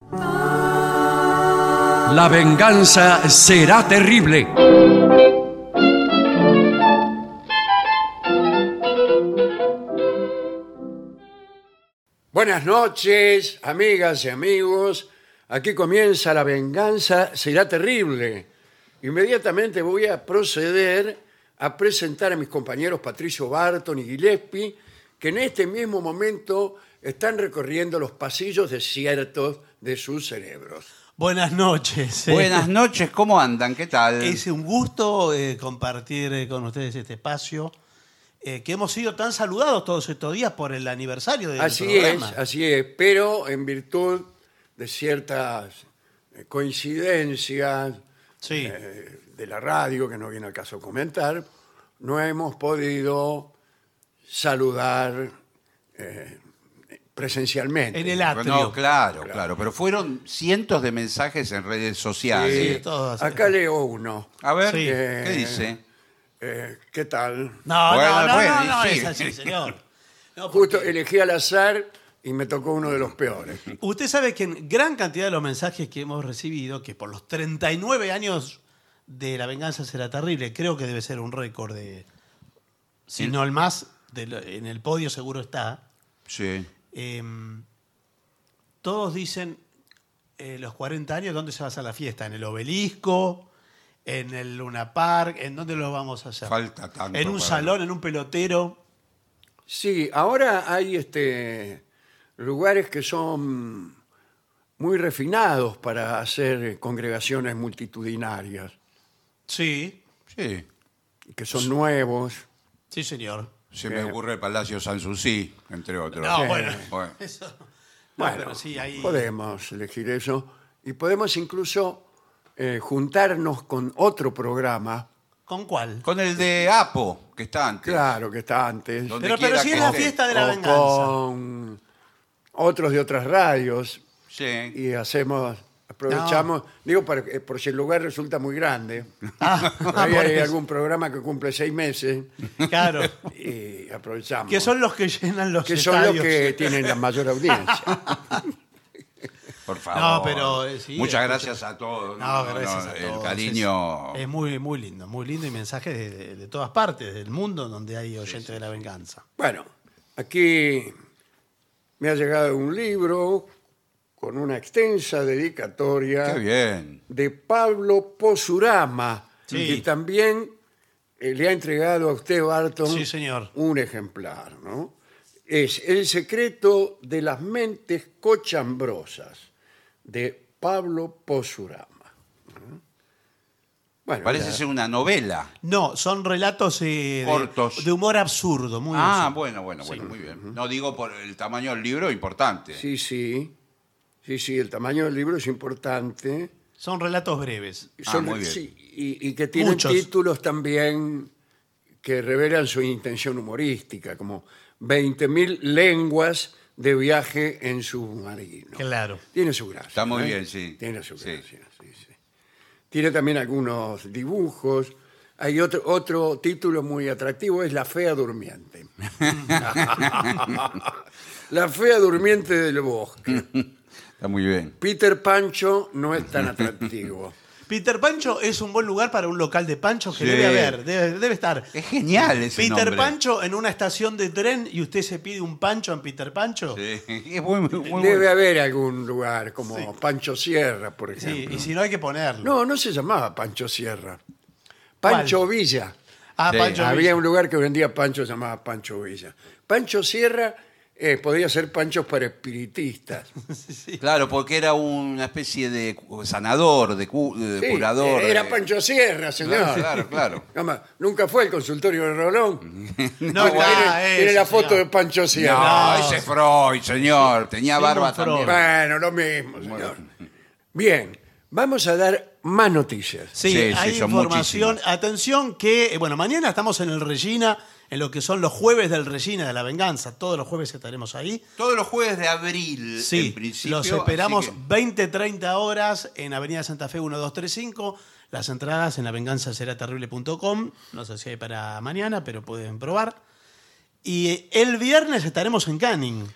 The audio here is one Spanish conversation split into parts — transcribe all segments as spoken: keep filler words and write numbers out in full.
La venganza será terrible. Buenas noches, amigas y amigos. Aquí comienza La venganza será terrible. Inmediatamente voy a proceder a presentar a mis compañeros Patricio Barton y Gillespie, que en este mismo momento están recorriendo los pasillos desiertos de sus cerebros. Buenas noches. eh. Buenas noches, ¿cómo andan? ¿Qué tal? Es un gusto eh, compartir eh, con ustedes este espacio, eh, que hemos sido tan saludados todos estos días por el aniversario del Así programa. es, así es, pero en virtud de ciertas eh, coincidencias Sí. eh, de la radio, que no viene al caso comentar, no hemos podido saludar eh, presencialmente. En el atrio. No, claro, claro, pero fueron cientos de mensajes en redes sociales. Sí, todos. acá leo uno. A ver, Sí. ¿qué dice? Eh, ¿Qué tal? No, Bueno, no, no, bueno, no, no, sí. es así, señor. No, Justo porque elegí al azar y me tocó uno de los peores. usted sabe que en gran cantidad de los mensajes que hemos recibido, que por los treinta y nueve años de La venganza será terrible, creo que debe ser un récord de, si ¿Sí? no el más, de lo- en el podio seguro está. Sí. Eh, todos dicen eh, los cuarenta años, ¿dónde se va a hacer la fiesta? ¿En el Obelisco? ¿En el Luna Park? ¿En dónde lo vamos a hacer? Falta tanto ¿En un para- salón? ¿En un pelotero? Sí, ahora hay este, lugares que son muy refinados para hacer congregaciones multitudinarias, Sí, Sí. que son nuevos. sí, señor. Se me ocurre el Palacio Sanssouci, entre otros. No, Sí. bueno, Bueno. eso. No, Bueno, pero sí, ahí. podemos elegir eso y podemos incluso eh, juntarnos con otro programa, ¿Con cuál? Con el de Apo, que está antes. claro, que está antes, Donde Pero, pero quiera si que es la esté. fiesta de la o venganza. con otros de otras radios Sí. y hacemos, aprovechamos, digo, para que- por si el lugar resulta muy grande, Ah, por ahí por hay eso. algún programa que cumple seis meses Claro. y aprovechamos. Que son los que llenan los que son los estadios. que tienen la mayor audiencia. Por favor. No, pero, eh, sí, Muchas escucha- gracias a todos. No, gracias a El todos. cariño. Es, es muy, muy lindo, muy lindo y mensajes de, de- de todas partes del mundo donde hay oyentes de la venganza. Bueno, aquí me ha llegado un libro con una extensa dedicatoria Qué bien. de Pablo Posurama, Sí. que también eh, le ha entregado a usted, Barton, Sí, señor. un ejemplar, ¿no? Es El secreto de las mentes cochambrosas, de Pablo Posurama. Bueno, Parece ya- ser una novela. No, son relatos eh, de- Cortos. De, humor absurdo, muy Ah, absurdo. bueno, bueno, bueno, muy bien. No digo por el tamaño del libro, importante. Sí, sí. Sí, sí, el tamaño del libro es importante. Son relatos breves. Ah, Son- muy bien. sí, y, y que tienen Muchos. títulos también que revelan su intención humorística, como veinte mil lenguas de viaje en submarino. Claro. Tiene su gracia. Está muy ¿eh? bien, sí. Tiene su Sí. gracia, sí, sí. Tiene también algunos dibujos. Hay otro, otro título muy atractivo, es La fea durmiente. La fea durmiente del bosque. Está muy bien. Peter Pancho no es tan atractivo. Peter Pancho es un buen lugar para un local de panchos que Sí. debe haber, debe, debe estar. Es genial ese Peter nombre. Pancho en una estación de tren y usted se pide un pancho en Peter Pancho. Sí, es muy, muy, muy Debe bueno. haber algún lugar como Sí. Pancho Sierra, por Sí, ejemplo. y si no hay que ponerlo. No, no se llamaba Pancho Sierra. Pancho Villa. Ah, Sí. Pancho Había Villa. un lugar que vendía pancho, se llamaba Pancho Villa. Pancho Sierra eh, podía ser panchos para espiritistas. Claro, porque era una especie de cu- sanador, de, cu- de Sí, curador. era de- Pancho Sierra, señor. Claro, claro, claro. Nada más, Nunca fue el consultorio de Rolón. No, tiene, está tiene ese, la foto señor. de Pancho Sierra. No, No. ese es Freud, señor. Tenía Sigmund barba Freud. también. Bueno, lo mismo, señor. Bien, vamos a dar más noticias. Sí, Sí, sí, hay son información. muchísimas. Atención que, eh, bueno, mañana estamos en el Regina, en lo que son los jueves del Regina de la Venganza. Todos los jueves estaremos ahí. Todos los jueves de abril, Sí, en principio. los esperamos así que- veinte treinta horas en Avenida Santa Fe uno dos tres cinco. Las entradas en la venganza será terrible punto com. No sé si hay para mañana, pero pueden probar. Y el viernes estaremos en Canning.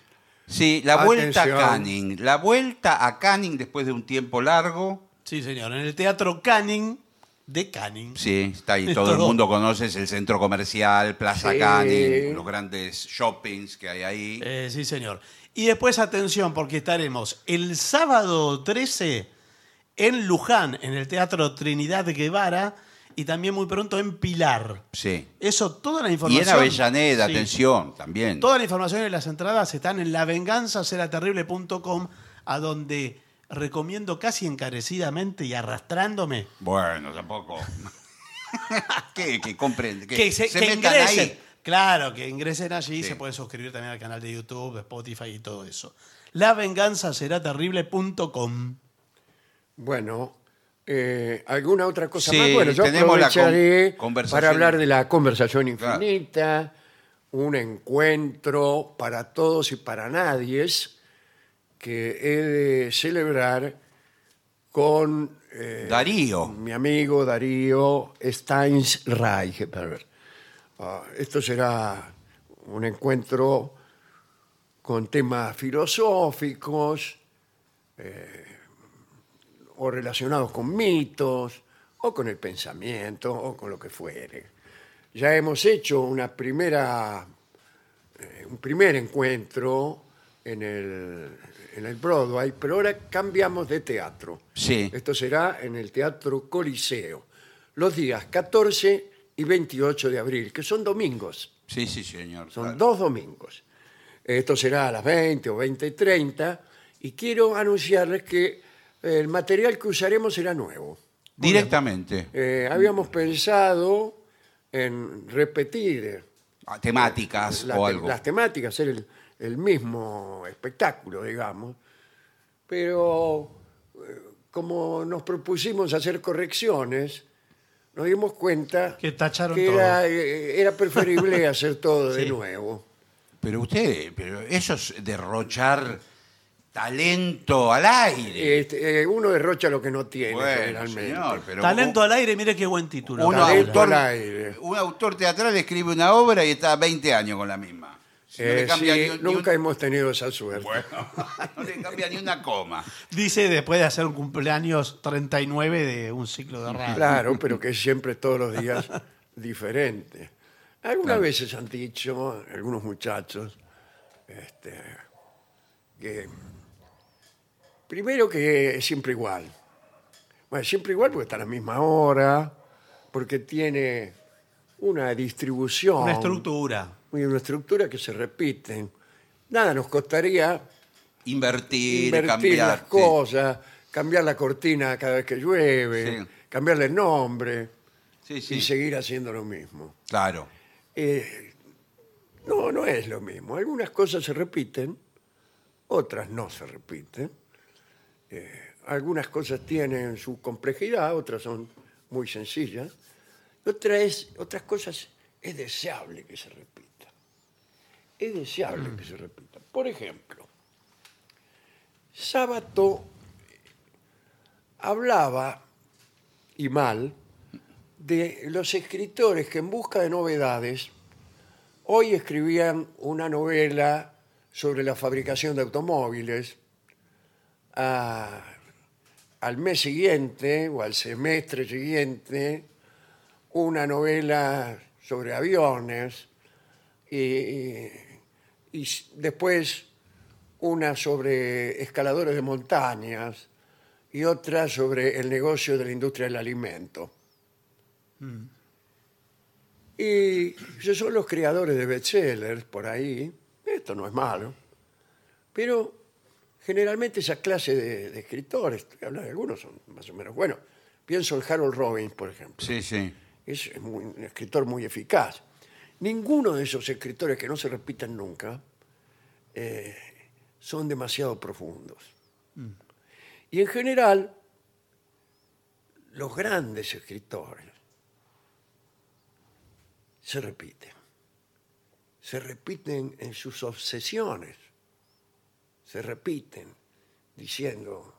Sí, la vuelta Atención. a Canning. La vuelta a Canning después de un tiempo largo. Sí, señor. En el Teatro Canning de Canning. Sí, está ahí. Es Todo el todo. mundo conoce, es el centro comercial, Plaza Sí. Canning, los grandes shoppings que hay ahí. Eh, sí, señor. Y después, atención, porque estaremos el sábado trece en Luján, en el Teatro Trinidad Guevara, y también muy pronto en Pilar. Sí. Eso, toda la Y información. en Avellaneda, Sí. atención, también. Toda la información y las entradas están en la venganza será terrible punto com, a donde recomiendo casi encarecidamente y arrastrándome Bueno, tampoco. ¿Qué? Que compren. Que, que, se, se que metan ingresen. ahí. Claro, que ingresen allí. Sí. Se pueden suscribir también al canal de YouTube, Spotify y todo eso. la venganza será terrible punto com. Bueno, eh, ¿alguna otra cosa Sí, más? Bueno, yo tenemos la aprovecharé con- conversación- para hablar de la conversación Claro. infinita, un encuentro para todos y para nadie que he de celebrar con eh, Darío. mi amigo Darío Steinsreicher. Ah, esto será un encuentro con temas filosóficos, o relacionados con mitos, o con el pensamiento, o con lo que fuere. Ya hemos hecho una primera, eh, un primer encuentro en el, en el Broadway, pero ahora cambiamos de teatro. Sí. Esto será en el Teatro Coliseo, los días catorce y veintiocho de abril, que son domingos. Sí, sí, señor. Son claro. dos domingos. Esto será a las veinte o veinte y treinta. Y quiero anunciarles que el material que usaremos será nuevo. Directamente. Eh, habíamos pensado en repetir Ah, Temáticas la- o algo. las temáticas, hacer el, el mismo espectáculo, digamos. Pero eh, como nos propusimos hacer correcciones, nos dimos cuenta Que tacharon que todo. era, eh, era preferible hacer todo de Sí. nuevo. Pero usted, pero eso es derrochar talento al aire. Este, eh, uno derrocha lo que no tiene, Bueno, generalmente. señor, pero Talento al aire, mire qué buen título. un, Talento autor, al aire. un autor teatral escribe una obra y está veinte años con la misma. Si no Eh, le cambia sí, ni un- ni nunca un- hemos tenido esa suerte. no le cambia ni una coma. Dice después de hacer un cumpleaños treinta y nueve de un ciclo de radio. Claro, pero que es siempre todos los días diferente. Algunas veces han dicho algunos muchachos este, que primero que es siempre igual. Bueno, siempre igual porque está a la misma hora, porque tiene una distribución. Una estructura. Una estructura que se repiten. Nada nos costaría Invertir, invertir cambiar. las sí. cosas, cambiar la cortina cada vez que llueve, Sí. cambiarle el nombre Sí, sí, y seguir haciendo lo mismo. claro. Eh, no, no es lo mismo. Algunas cosas se repiten, otras no se repiten. Eh, algunas cosas tienen su complejidad, otras son muy sencillas. Otra es, otras cosas es deseable que se repita. Es deseable que se repita. Por ejemplo, Sábato hablaba, y mal, de los escritores que en busca de novedades hoy escribían una novela sobre la fabricación de automóviles, a- al mes siguiente o al semestre siguiente una novela sobre aviones y, y- y s- después una sobre escaladores de montañas y otra sobre el negocio de la industria del alimento. Y ellos son los creadores de bestsellers por ahí. Esto no es malo. Pero generalmente esa clase de, de escritores, estoy hablando de algunos, son más o menos. Bueno, pienso en Harold Robbins, por ejemplo. Sí, sí. Es es muy- un escritor muy eficaz. Ninguno de esos escritores que no se repiten nunca eh, son demasiado profundos. Y en general, los grandes escritores se repiten. Se repiten en sus obsesiones. Se repiten diciendo,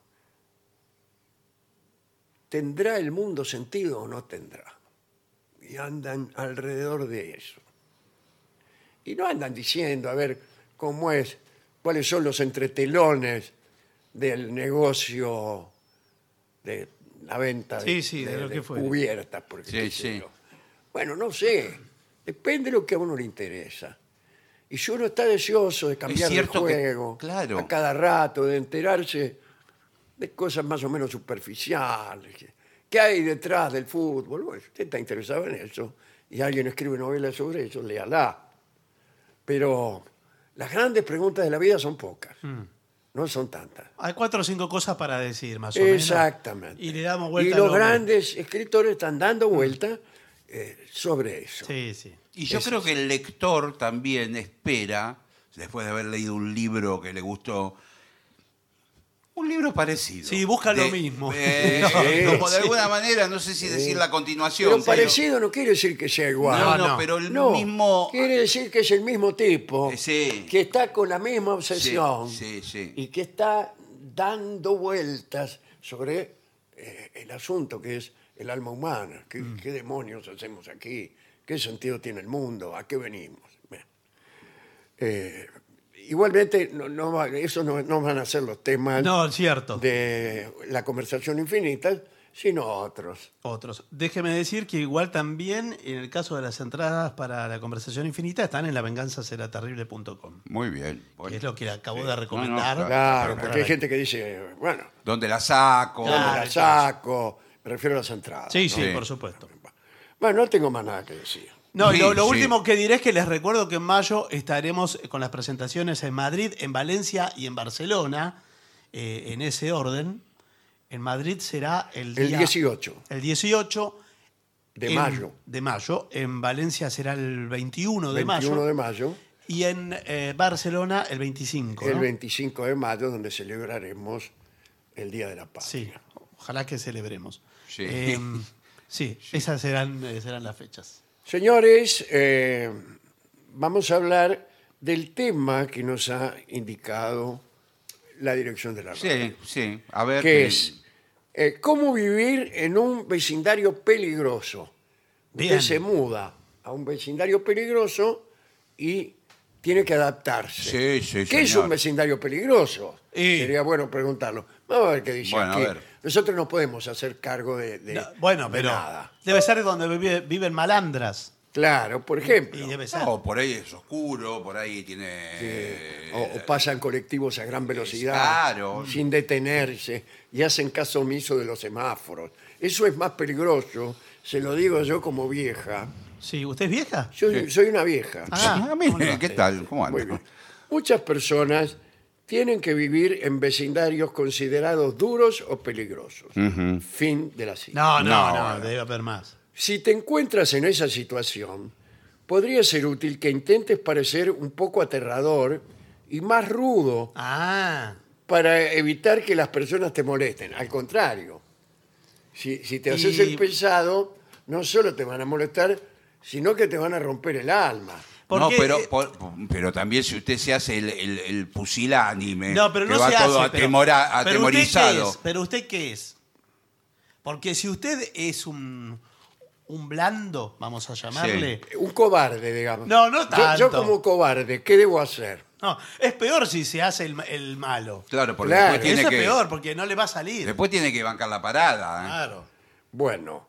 ¿tendrá el mundo sentido o no tendrá? Y andan alrededor de eso. Y no andan diciendo, a ver, cómo es cuáles son los entretelones del negocio de la venta de, Sí, sí, de lo que fuere. cubiertas, porque Sí, qué sé sí. yo. Bueno, no sé, depende de lo que a uno le interesa. Y si uno está deseoso de cambiar de cierto que- juego claro. a cada rato, de enterarse de cosas más o menos superficiales, que- ¿qué hay detrás del fútbol? Bueno, si usted está interesado en eso y alguien escribe novelas sobre eso, léala. Pero las grandes preguntas de la vida son pocas, Mm. no son tantas. Hay cuatro o cinco cosas para decir, más o menos. Exactamente. Y le damos Y vuelta. los al hombre. grandes escritores están dando vuelta eh, sobre eso. Sí, sí. Y yo Eso creo es. que el lector también espera, después de haber leído un libro que le gustó, un libro parecido. Sí, busca lo De- mismo. eh, Sí, como de sí. alguna manera, no sé si decir la continuación. Pero parecido no quiere decir que sea igual. No, No, no, no. pero el No, mismo. quiere decir que es el mismo tipo, Eh, sí. que está con la misma obsesión Sí, sí, sí. y que está dando vueltas sobre eh, el asunto que es el alma humana. ¿Qué, Mm. qué demonios hacemos aquí? ¿Qué sentido tiene el mundo? ¿A qué venimos? Bien. Eh, igualmente, no, no va- eso no, no van a ser los temas No, cierto. de la conversación infinita, sino otros. Otros. Déjeme decir que igual también, en el caso de las entradas para la conversación infinita, están en la venganza será terrible punto com, Muy bien. que Bueno, es lo que acabo sí. de recomendar. No, no, Claro, Para- porque hay gente que dice, bueno, ¿Dónde la saco? ¿dónde Claro, la saco? Me refiero a las entradas. Sí, sí, Sí. por supuesto. Bueno, no tengo más nada que decir. No, y Sí, lo, lo sí. último que diré es que les recuerdo que en mayo estaremos con las presentaciones en Madrid, en Valencia y en Barcelona, eh, en ese orden. En Madrid será el El día... dieciocho El dieciocho de en- mayo, De mayo. En Valencia será el veintiuno de veintiuno mayo. de mayo, Y en eh, Barcelona el veinticinco. el ¿no? veinticinco de mayo, donde celebraremos el Día de la Paz. Sí, ojalá que celebremos. Sí. Eh, sí, esas serán, eh, serán las fechas. Señores, eh, vamos a hablar del tema que nos ha indicado la dirección de la radio. Sí, sí. A ver. que que- es eh, cómo vivir en un vecindario peligroso. Bien. Usted se muda a un vecindario peligroso y tiene que adaptarse. Sí, sí, ¿Qué es señor. un vecindario peligroso? Y- Sería bueno preguntarlo. Vamos a ver qué dice Bueno, a aquí. ver. Nosotros no podemos hacer cargo de, de- No, bueno, de pero nada. debe ser donde vive- viven malandras. Claro, por ejemplo. Y debe ser. No, por ahí es oscuro, por ahí tiene. Eh, o, o pasan colectivos a gran velocidad Claro. sin detenerse y hacen caso omiso de los semáforos. Eso es más peligroso, se lo digo yo como vieja. Sí, ¿usted es vieja? Yo Sí. soy una vieja. Ah, Ah, mire, ¿cómo no? ¿qué tal? ¿Cómo Muy anda? bien. Muchas personas tienen que vivir en vecindarios considerados duros o peligrosos. Fin de la cita. No, no, No, no, bueno. debe haber más. Si te encuentras en esa situación, podría ser útil que intentes parecer un poco aterrador y más rudo Ah, para evitar que las personas te molesten. Al contrario, si, si te haces Y- el pesado, no solo te van a molestar, sino que te van a romper el alma. ¿por No, qué? pero, Eh, por- pero también si usted se hace el, el, el pusilánime, no, pero que no va se todo hace. pero- atemora- pero atemorizado. ¿usted qué es? ¿Pero usted qué es? Porque si usted es un, un blando, vamos a llamarle... Un cobarde, digamos. No, no Yo- Yo, tanto. como cobarde, ¿qué debo hacer? No, es peor si se hace el, el malo. Claro, porque Claro. después, tiene Eso que, es peor, porque no le va a salir. después tiene que bancar la parada. ¿eh? Claro. Bueno,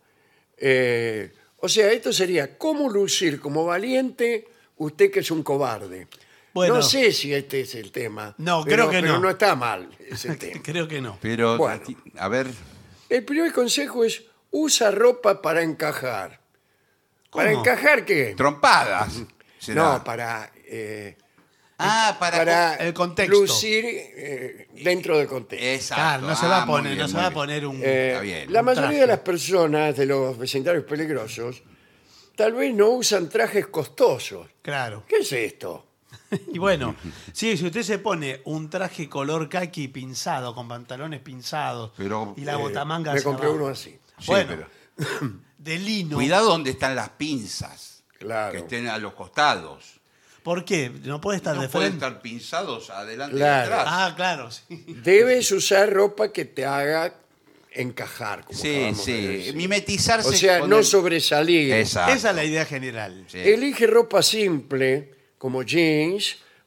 eh, o sea, esto sería cómo lucir como valiente usted que es un cobarde. Bueno. No sé si este es el tema. No, pero- creo que pero no. no está mal ese tema. Creo que no. Pero, Bueno. a ver, El primer consejo es usa ropa para encajar. ¿Para ¿Cómo? encajar qué? trompadas. será. No, para, eh, Ah, para. para el contexto. lucir eh, dentro del contexto. Exacto. Claro, no se va a Ah, muy poner, bien, no se muy va a bien. poner un. Eh, Está bien. la Un mayoría traje. de las personas de los vecindarios peligrosos tal vez no usan trajes costosos. Claro. ¿Qué es esto? Y bueno, sí, si usted se pone un traje color kaki pinzado, con pantalones pinzados Pero, y la eh, botamanga Me hacia compré abajo, uno así. Sí, bueno, pero- de lino. Cuidado donde están las pinzas. Claro. Que estén a los costados. ¿Por qué? No puede estar No de pueden frente. estar pinzados adelante Claro. y atrás. Ah, claro, sí. Debes usar ropa que te haga encajar. Como sí, acabamos de sí. decir. Mimetizarse O sea, con no el- sobresalir. Exacto. Esa es la idea general. Sí. Elige ropa simple, como jeans,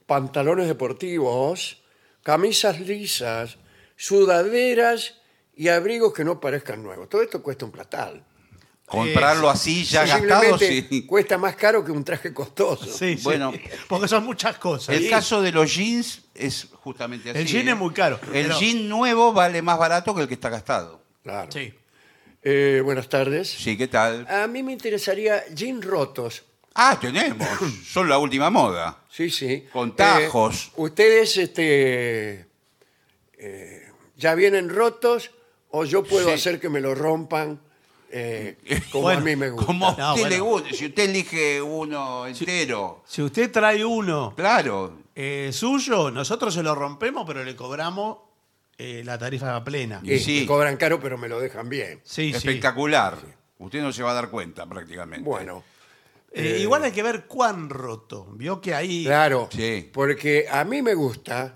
pantalones deportivos, camisas lisas, sudaderas y abrigos que no parezcan nuevos. Todo esto cuesta un platal. Comprarlo Eh, así ya gastado, Posiblemente sí. cuesta más caro que un traje costoso. Sí, sí, Bueno. porque son muchas cosas. El Sí. caso de los jeans es justamente así. El jean ¿eh? es muy caro, El pero- jean nuevo vale más barato que el que está gastado. Claro. Sí. Eh, buenas tardes. Sí, ¿qué tal? A mí me interesaría jeans rotos. Ah, tenemos. Son la última moda. Sí, sí. Con tajos. Eh, ¿Ustedes este, eh, ya vienen rotos o yo puedo Sí. hacer que me lo rompan eh, como Bueno, a mí me gusta? Como a No, usted bueno. le gusta. Si usted elige uno entero. Si usted trae uno Claro. eh, suyo, nosotros se lo rompemos, pero le cobramos eh, la tarifa plena. Y Sí. me cobran caro, pero me lo dejan bien. Sí, sí. Espectacular. Usted no se va a dar cuenta prácticamente. Bueno, Eh, igual hay que ver cuán roto. Vio que ahí. claro, Sí. porque a mí me gusta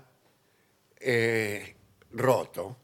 eh, roto,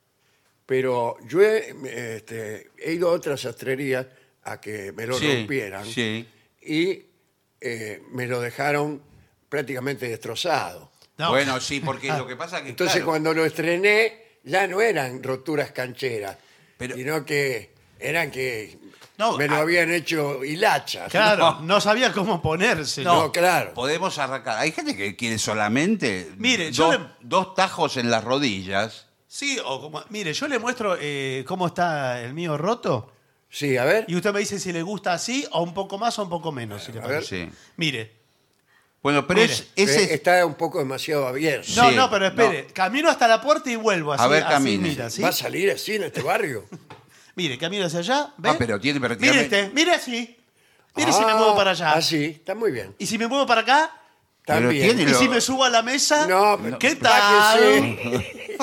pero yo he, este, he ido a otras sastrerías a que me lo Sí, rompieran sí. y eh, me lo dejaron prácticamente destrozado. No. Bueno, sí, porque lo que pasa es que. Entonces claro, cuando lo estrené ya no eran roturas cancheras, Pero- sino que eran que No, me lo ah- habían hecho hilachas. Claro, No. no. sabía cómo ponerse. No, claro. Podemos arrancar. Hay gente que quiere solamente Mire, yo dos, le- dos tajos en las rodillas. Sí, o como. Mire, yo le muestro eh, cómo está el mío roto. Sí, a ver. Y usted me dice si le gusta así, o un poco más o un poco menos. Si le A parece. Sí. Mire. Bueno, pero Mire, es, Eh, ese está un poco demasiado abierto. No, Sí, no, pero espere. Camino hasta la puerta y vuelvo así. A ver, así, camine. mira, ¿sí? ¿Va a salir así en este barrio? Mire, camino hacia allá. ¿Ve? Ah, pero tiene Mire prácticamente- este, mire así. Mire si me Ah, muevo para allá. Así, está muy bien. Y si me muevo para acá. Pero También. tiene Y lo- si me subo a la mesa. No, pero- ¿Qué tal? bájese.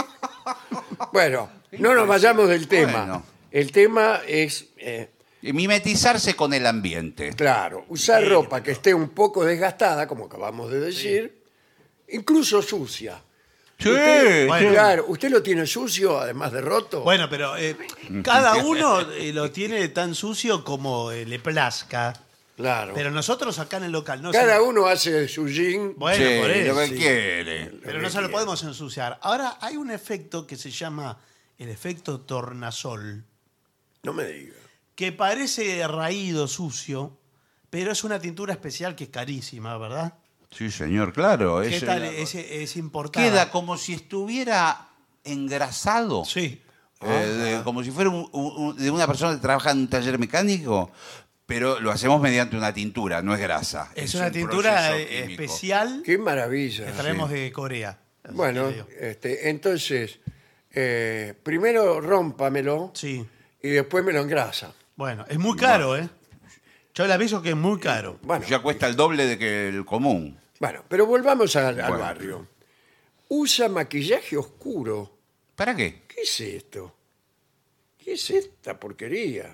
Bueno, no nos vayamos del tema. Bueno. El tema es, eh, y mimetizarse con el ambiente. claro, usar Sí, ropa que esté un poco desgastada, como acabamos de decir, incluso sucia. Sí, Usted, Bueno. Claro, ¿usted lo tiene sucio además de roto? Bueno, pero eh, cada uno eh, lo tiene tan sucio como eh, le plazca. claro. Pero nosotros acá en el local no Cada se, uno hace de su jean. Bueno, Sí, por eso. lo que sí. quiere. Pero no se lo podemos ensuciar. Ahora hay un efecto que se llama el efecto tornasol, No me diga. que parece raído sucio, pero es una tintura especial que es carísima, ¿verdad? Sí, señor, claro. ¿Qué es- tal? Es, es importada. Queda como si estuviera engrasado. Sí. Eh, de- como si fuera un- un- un- de una persona que trabaja en un taller mecánico, pero lo hacemos mediante una tintura, no es grasa. Es, una un tintura proceso eh, químico. especial Qué maravilla. que traemos de Corea. Así Bueno, que digo. este, entonces, eh, primero rómpamelo Sí. y después me lo engrasa. Bueno, es muy caro, ¿eh? Yo le aviso que es muy caro. Bueno, Ya cuesta el doble de que el común. bueno, pero volvamos al, al Bueno. barrio. Usa maquillaje oscuro. ¿Para qué? ¿Qué es esto? ¿Qué es esta porquería?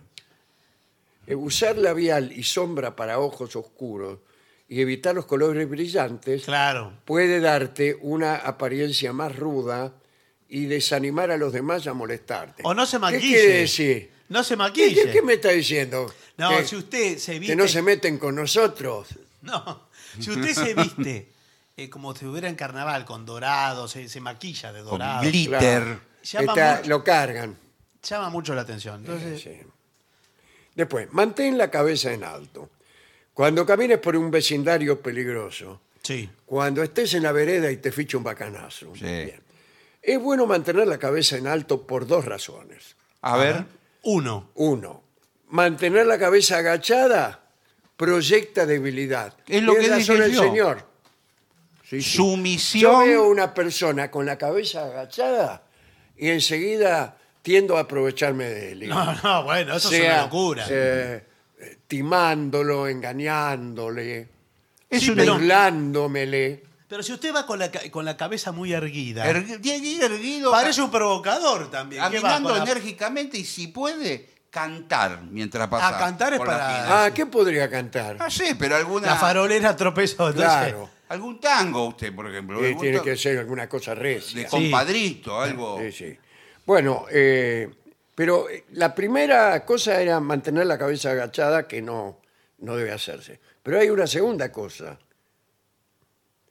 Eh, usar labial y sombra para ojos oscuros y evitar los colores brillantes Claro. puede darte una apariencia más ruda y desanimar a los demás a molestarte. O no se ¿Qué maquille. quiere decir? No se ¿Qué, maquille. qué- qué me está diciendo? No, ¿Que, si usted se viste... que no se meten con nosotros? No, si usted se viste eh, como si hubiera en carnaval, con dorado, se, se maquilla de Con dorado, glitter. Claro. Llama Está- mucho. lo cargan. llama mucho la atención. Entonces, Sí. Después, mantén la cabeza en alto. Cuando camines por un vecindario peligroso, sí. cuando estés en la vereda y te ficha un bacanazo, Sí. bien. Es bueno mantener la cabeza en alto por dos razones. A ver. Uno. Uno, mantener la cabeza agachada proyecta debilidad. Es lo Tiene que razón dije el yo. señor. Sí, sí. Yo Sumisión. veo una persona con la cabeza agachada y enseguida tiendo a aprovecharme de él. No, no, bueno, eso es sea, una locura. eh, eh, timándolo, engañándole, Es Sí, una- pero- burlándomele. Pero si usted va con la, ca- con la cabeza muy erguida, Ergu- tiene que ir erguido. parece un provocador también. ¿Qué va Caminando con la- enérgicamente y si puede, cantar mientras pasa. Ah, cantar es por la para- esquina. Ah, ¿qué podría cantar? No sé, pero alguna. La farolera tropezó. Entonces, Claro, Algún tango, usted, por ejemplo. eh, algún tiene ta- que ser alguna cosa De recia. compadrito, algo. Sí, sí. Bueno, eh, pero eh, la primera cosa era mantener la cabeza agachada, que no, no debe hacerse. Pero hay una segunda cosa.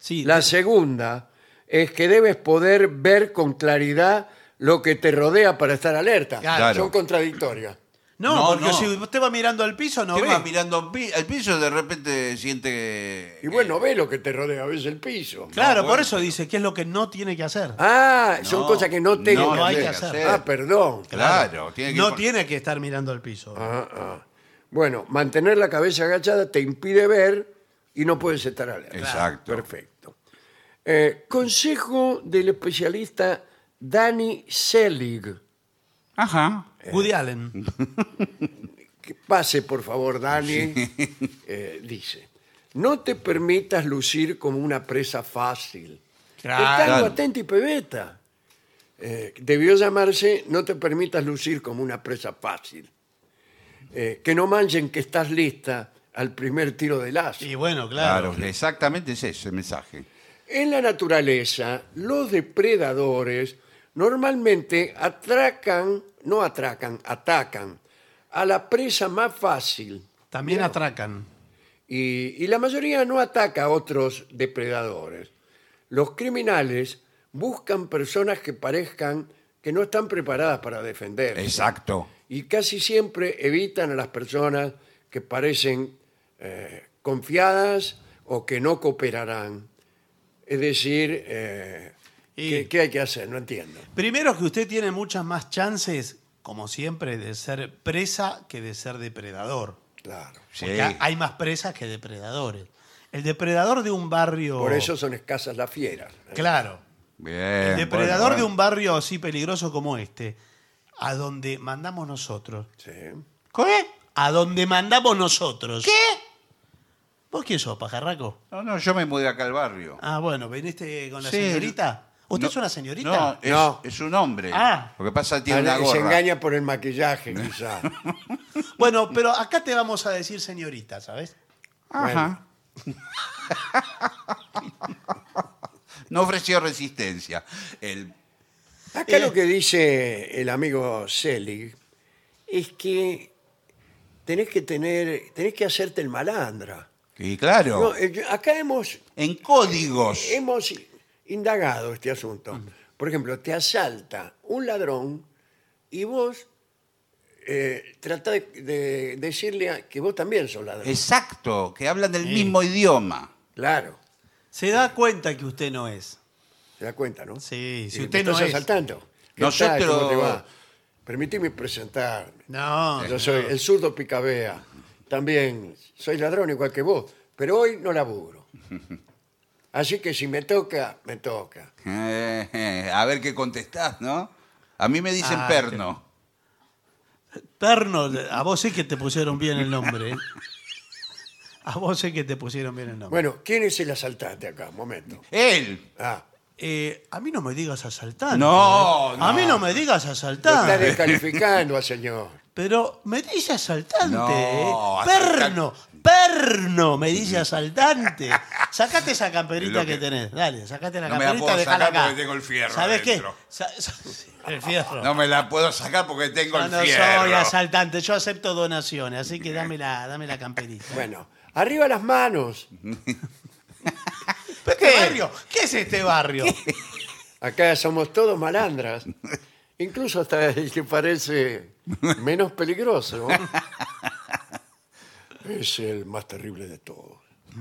Sí, La de- segunda es que debes poder ver con claridad lo que te rodea para estar alerta. Claro. Son contradictorias. No, No, porque no. si usted va mirando al piso, no Usted ve. va mirando al pi- al piso y de repente siente que... Y bueno, ve lo que te rodea, ves el piso. Claro, No, por bueno, eso dice que es lo que no tiene que hacer. Ah, son No, cosas que no tengo no, que no hay hacer. que hacer. Ah, perdón. Claro, tiene que no ir con- tiene que estar mirando al piso. Ah, ah. Bueno, mantener la cabeza agachada te impide ver y no puedes estar alerta. Exacto. Perfecto. Eh, consejo del especialista Danny Selig. Ajá. Woody Allen. Que pase, por favor, Dani. Eh, dice, no te permitas lucir como una presa fácil. Claro. Está algo atento y pebeta. Eh, debió llamarse no te permitas lucir como una presa fácil. Eh, que no manchen que estás lista al primer tiro de lazo. Y bueno, claro. Claro, exactamente es ese el mensaje. En la naturaleza, los depredadores normalmente atracan, no atracan, atacan a la presa más fácil. También Mira. atracan. Y, y la mayoría no ataca a otros depredadores. Los criminales buscan personas que parezcan que no están preparadas para defenderse. Exacto. Y casi siempre evitan a las personas que parecen eh, confiadas o que no cooperarán. Es decir, eh, Y- ¿qué, qué hay que hacer? No entiendo. Primero que usted tiene muchas más chances, como siempre, de ser presa que de ser depredador. Claro. Sí. Porque ha- hay más presas que depredadores. El depredador de un barrio... Por eso son escasas las fieras. Claro. Bien. El depredador bueno, de bueno. un barrio así peligroso como este, a donde mandamos nosotros. Sí. ¿Qué? A donde mandamos nosotros. ¿Qué? ¿Vos quién sos, pajarraco? No, no, yo me mudé acá al barrio. Ah, bueno, ¿viniste con la Sí. señorita? ¿Usted No, es una señorita? No, es, No. es un hombre. Ah. Lo que pasa es que tiene una Ah, gorra. se engaña por el maquillaje, quizá. Bueno, pero acá te vamos a decir señorita, ¿sabes? Ajá. No ofreció resistencia. El, Acá Eh. lo que dice el amigo Selig es que tenés que tener, tenés que hacerte el malandra. y claro, No, eh, yo- acá hemos, en códigos. hemos indagado este asunto. Por ejemplo, te asalta un ladrón y vos eh, tratás de, de decirle a- que vos también sos ladrón. Exacto, que hablan del Sí. mismo idioma. Claro, Se da cuenta que usted no es. se da cuenta, ¿no? Sí, si Eh, usted me no estás es. asaltando. ¿Qué Nosotros- tal? ¿Cómo te va? Permitime presentarme. No, Yo soy el zurdo Picabea. También soy ladrón igual que vos, pero hoy no laburo. Así que si me toca, me toca. Eh, eh, a ver qué contestás, ¿no? A mí me dicen Ah, perno. Perno, a vos sí que te pusieron bien el nombre. ¿eh? A vos sí que te pusieron bien el nombre. Bueno, ¿quién es el asaltante acá? Un momento. Él. Ah, Eh, a mí no me digas asaltante. No, ¿eh? no. A mí no me digas lo está asaltante. descalificando al señor. Pero me dice asaltante. No, ¿eh? asaltante. Perno, perno, me dice asaltante. Sacate esa camperita Lo que... que- tenés. Dale, sacate la No me la camperita, puedo dejala sacar acá. porque tengo el fierro ¿Sabes qué? adentro. Sa- sa- el fierro. No me la puedo sacar porque tengo No, el no fierro. soy asaltante, yo acepto donaciones, así que dame la, dame la camperita. Bueno, arriba las manos. ¿Pero ¿Qué barrio? ¿Qué es este barrio? Acá somos todos malandras. Incluso hasta el que parece menos peligroso. Es el más terrible de todos.